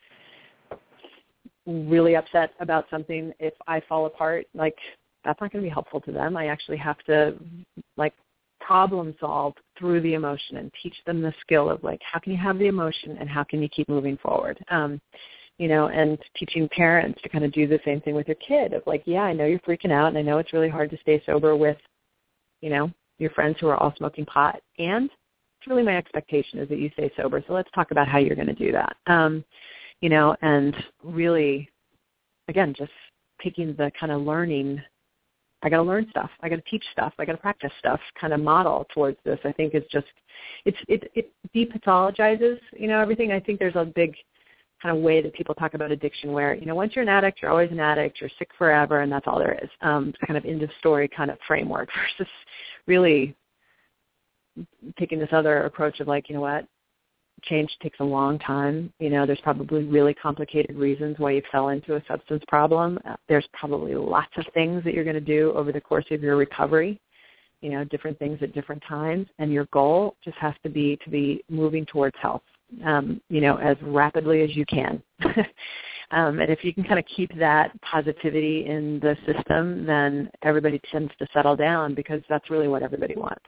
really upset about something, if I fall apart, that's not going to be helpful to them. I actually have to, problem solve through the emotion and teach them the skill of how can you have the emotion and how can you keep moving forward, and teaching parents to kind of do the same thing with your kid of yeah, I know you're freaking out and I know it's really hard to stay sober with, your friends who are all smoking pot, and it's really my expectation is that you stay sober. So let's talk about how you're going to do that, and really, again, just taking the kind of learning, I got to learn stuff, I got to teach stuff, I got to practice stuff, kind of model towards this. I think it's just, it depathologizes, everything. I think there's a big kind of way that people talk about addiction where, once you're an addict, you're always an addict, you're sick forever, and that's all there is. It's kind of end of story kind of framework versus really taking this other approach of what, change takes a long time. There's probably really complicated reasons why you fell into a substance problem. There's probably lots of things that you're going to do over the course of your recovery different things at different times, and your goal just has to be moving towards health, as rapidly as you can. And if you can kind of keep that positivity in the system, then everybody tends to settle down, because that's really what everybody wants.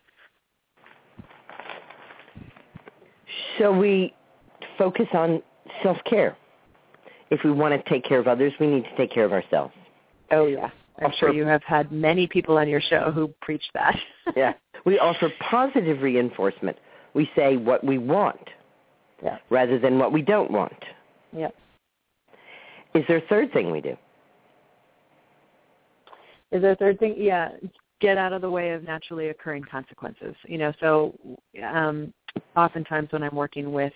So we focus on self-care. If we want to take care of others, we need to take care of ourselves. Oh, yeah. I'm sure you have had many people on your show who preach that. Yeah. We offer positive reinforcement. We say what we want rather than what we don't want. Yeah. Is there a third thing we do? Is there a third thing? Yeah. Get out of the way of naturally occurring consequences. So oftentimes when I'm working with,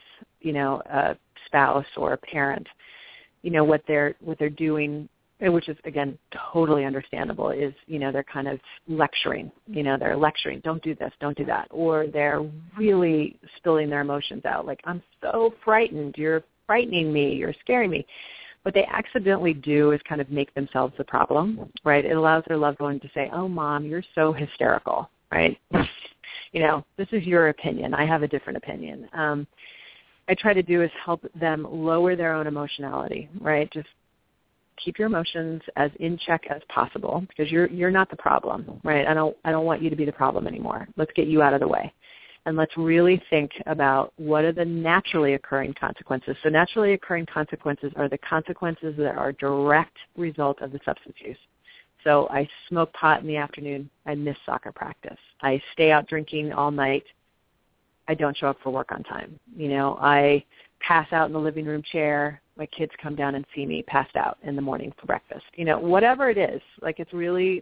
a spouse or a parent, what they're doing, which is, again, totally understandable, is, they're kind of lecturing. They're lecturing, don't do this, don't do that. Or they're really spilling their emotions out, like, I'm so frightened, you're frightening me, you're scaring me. What they accidentally do is kind of make themselves the problem, right? It allows their loved one to say, oh, Mom, you're so hysterical, right? This is your opinion. I have a different opinion. I try to do is help them lower their own emotionality, right? Just keep your emotions as in check as possible, because you're not the problem, right? I don't want you to be the problem anymore. Let's get you out of the way. And let's really think about what are the naturally occurring consequences. So naturally occurring consequences are the consequences that are a direct result of the substance use. So I smoke pot in the afternoon, I miss soccer practice. I stay out drinking all night, I don't show up for work on time. I pass out in the living room chair, my kids come down and see me passed out in the morning for breakfast. Whatever it is, like, it's really,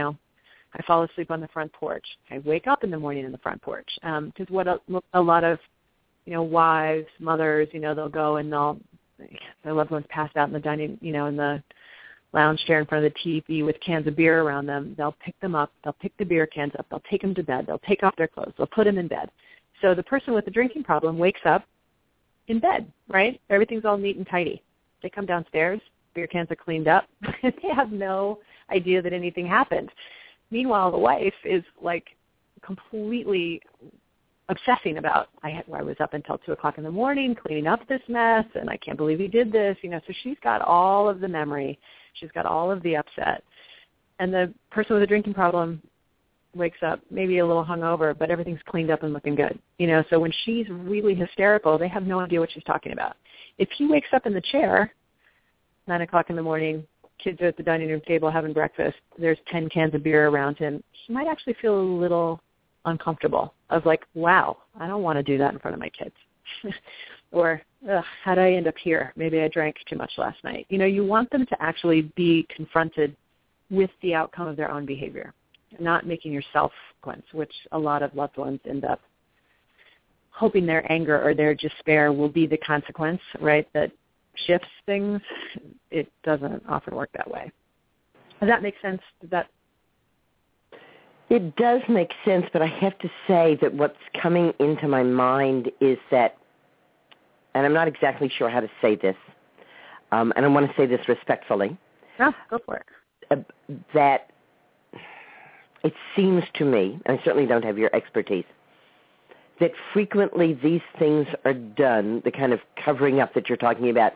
I fall asleep on the front porch. I wake up in the morning in the front porch. Because what a lot of, wives, mothers, they'll go and their loved ones passed out in the dining, in the lounge chair in front of the TV with cans of beer around them. They'll pick them up. They'll pick the beer cans up. They'll take them to bed. They'll take off their clothes. They'll put them in bed. So the person with the drinking problem wakes up in bed, right? Everything's all neat and tidy. They come downstairs. Beer cans are cleaned up. They have no idea that anything happened. Meanwhile, the wife is like completely obsessing about, I was up until 2 o'clock in the morning cleaning up this mess, and I can't believe he did this. So she's got all of the memory. She's got all of the upset. And the person with a drinking problem wakes up maybe a little hungover, but everything's cleaned up and looking good. So when she's really hysterical, they have no idea what she's talking about. If he wakes up in the chair, 9 o'clock in the morning, kids are at the dining room table having breakfast, there's 10 cans of beer around him, he might actually feel a little uncomfortable of like, wow, I don't want to do that in front of my kids. Or, how did I end up here? Maybe I drank too much last night. You want them to actually be confronted with the outcome of their own behavior, not making yourself consequence, which a lot of loved ones end up hoping their anger or their despair will be the consequence, right, that shifts things. It doesn't often work that way. Does that make sense? It does make sense, but I have to say that what's coming into my mind is that, and I'm not exactly sure how to say this, and I want to say this respectfully. Oh, go for it. That it seems to me, and I certainly don't have your expertise, that frequently these things are done, the kind of covering up that you're talking about,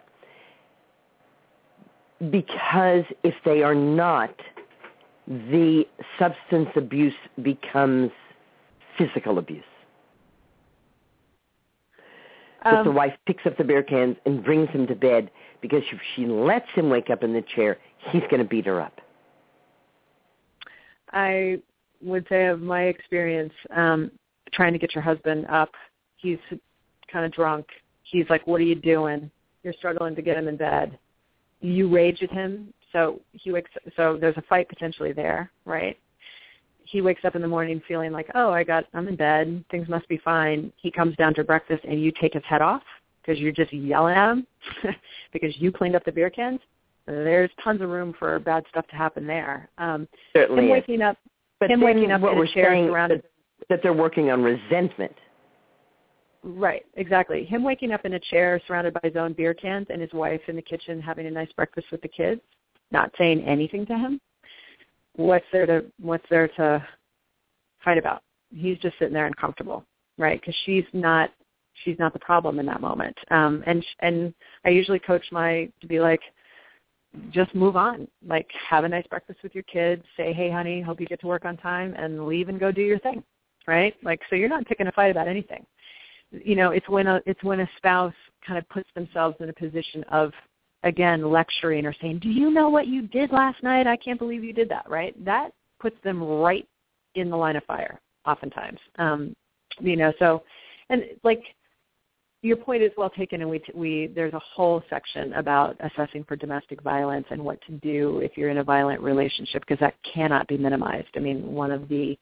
because if they are not, the substance abuse becomes physical abuse. That the wife picks up the beer cans and brings him to bed because if she lets him wake up in the chair, he's going to beat her up. I would say of my experience, trying to get your husband up, he's kind of drunk. He's like, what are you doing? You're struggling to get him in bed. You rage at him, so so there's a fight potentially there, right? He wakes up in the morning feeling like, I'm in bed, things must be fine. He comes down to breakfast and you take his head off because you're just yelling at him because you cleaned up the beer cans. There's tons of room for bad stuff to happen there. Certainly him waking up, but him waking up what in we're a chair saying surrounded. That they're working on resentment. Right, exactly. Him waking up in a chair surrounded by his own beer cans and his wife in the kitchen having a nice breakfast with the kids, not saying anything to him. What's there to fight about. He's just sitting there uncomfortable, right? Because she's not the problem in that moment. And I usually coach to be like, just move on. Like, have a nice breakfast with your kids. Say, hey, honey, hope you get to work on time, and leave and go do your thing, right? Like, so you're not picking a fight about anything. You know, it's when a spouse kind of puts themselves in a position of, again, lecturing or saying, do you know what you did last night? I can't believe you did that, right? That puts them right in the line of fire, oftentimes. You know, so, and like, your point is well taken, and there's a whole section about assessing for domestic violence and what to do if you're in a violent relationship, because that cannot be minimized. I mean, the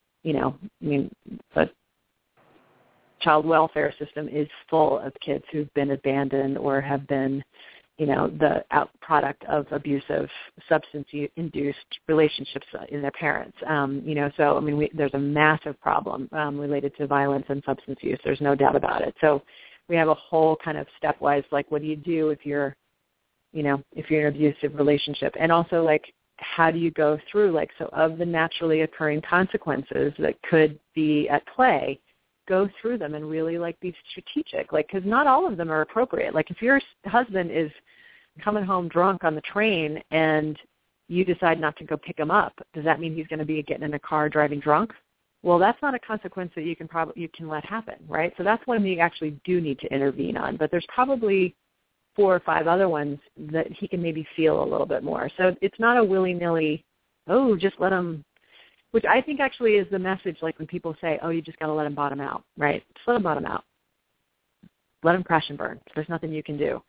child welfare system is full of kids who've been abandoned or have been, you know, the product of abusive, substance-induced relationships in their parents. You know, so, I mean, there's a massive problem related to violence and substance use. There's no doubt about it. So we have a whole kind of stepwise, like, what do you do if you're in an abusive relationship? And also, like, how do you go through, like, so of the naturally occurring consequences that could be at play, go through them and really, like, be strategic, like, because not all of them are appropriate. Like, if your husband is coming home drunk on the train and you decide not to go pick him up, does that mean he's going to be getting in a car driving drunk? Well, that's not a consequence that you can let happen, right? So that's one you actually do need to intervene on. But there's probably 4 or 5 other ones that he can maybe feel a little bit more. So it's not a willy-nilly, oh, just let him, which I think actually is the message, like when people say, oh, you just got to let him bottom out, right? Just let him bottom out. Let him crash and burn. There's nothing you can do.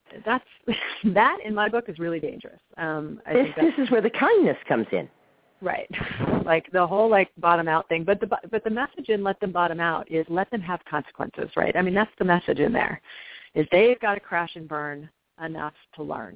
That in my book is really dangerous. This is where the kindness comes in. Right. Like the whole, like, bottom out thing. But the message in let them bottom out is let them have consequences, right? I mean, that's the message in there, is they've got to crash and burn enough to learn.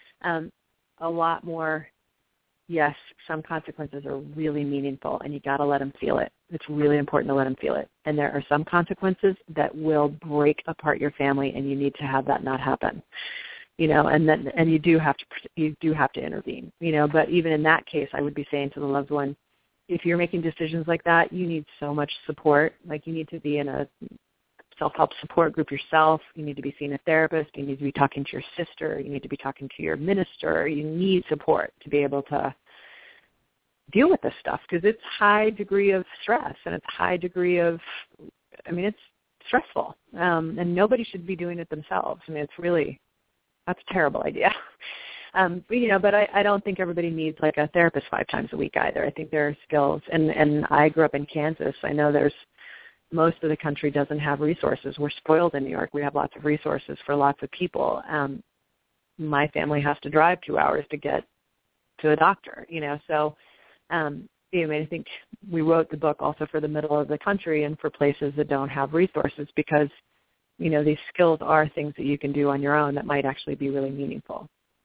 A lot more, yes, some consequences are really meaningful, and you got to let them feel it. It's really important to let them feel it. And there are some consequences that will break apart your family, and you need to have that not happen. You know, and you do have to intervene. You know, but even in that case, I would be saying to the loved one, if you're making decisions like that, you need so much support. Like, you need to be in a self-help support group yourself. You need to be seeing a therapist. You need to be talking to your sister. You need to be talking to your minister. You need support to be able to deal with this stuff, because it's high degree of stress and it's high degree of, I mean, it's stressful, and nobody should be doing it themselves. I mean, that's a terrible idea. But I don't think everybody needs, like, a therapist 5 times a week either. I think there are skills, and I grew up in Kansas. I know most of the country doesn't have resources. We're spoiled in New York. We have lots of resources for lots of people. My family has to drive 2 hours to get to a doctor, you know. So, I think we wrote the book also for the middle of the country and for places that don't have resources, because, you know, these skills are things that you can do on your own that might actually be really meaningful.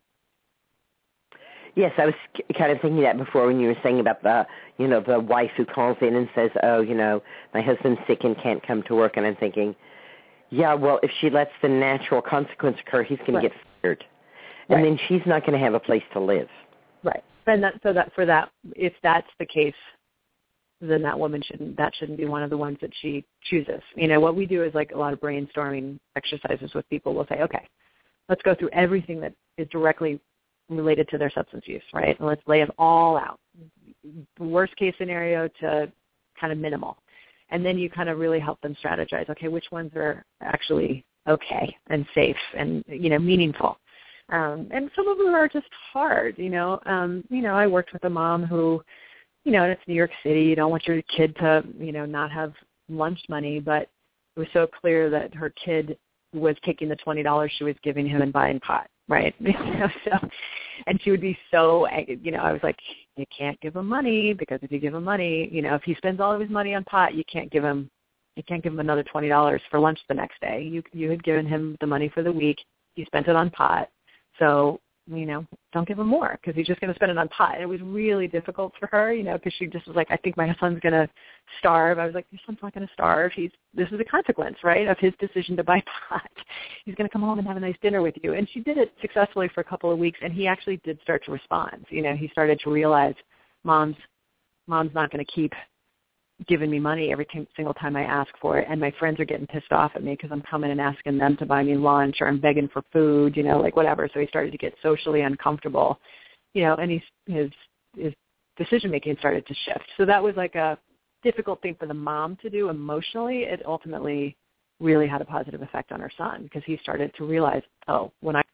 Yes, I was kind of thinking that before when you were saying about the wife who calls in and says, oh, you know, my husband's sick and can't come to work. And I'm thinking, yeah, well, if she lets the natural consequence occur, he's going to get fired. And then she's not going to have a place to live. Right. And if that's the case, then that woman shouldn't be one of the ones that she chooses. You know, what we do is, like, a lot of brainstorming exercises with people. We'll say, okay, let's go through everything that is directly related to their substance use, right? And let's lay them all out, worst case scenario to kind of minimal. And then you kind of really help them strategize, okay, which ones are actually okay and safe and, you know, meaningful. And some of them are just hard, you know. I worked with a mom who, you know, and it's New York City. You don't want your kid to, you know, not have lunch money, but it was so clear that her kid was taking the $20 she was giving him and buying pot, right? You know, so, and she would be so, you know, I was like, you can't give him money, because if you give him money, you know, if he spends all of his money on pot, you can't give him another $20 for lunch the next day. You had given him the money for the week. He spent it on pot. So, you know, don't give him more, because he's just going to spend it on pot. And it was really difficult for her, you know, because she just was like, I think my son's going to starve. I was like, your son's not going to starve. This is a consequence, right, of his decision to buy pot. He's going to come home and have a nice dinner with you. And she did it successfully for a couple of weeks, and he actually did start to respond. You know, he started to realize mom's not going to keep giving me money every single time I ask for it, and my friends are getting pissed off at me because I'm coming and asking them to buy me lunch, or I'm begging for food, like whatever. So he started to get socially uncomfortable, and his decision-making started to shift. So that was like a difficult thing for the mom to do emotionally. It ultimately really had a positive effect on her son because he started to realize, oh, when I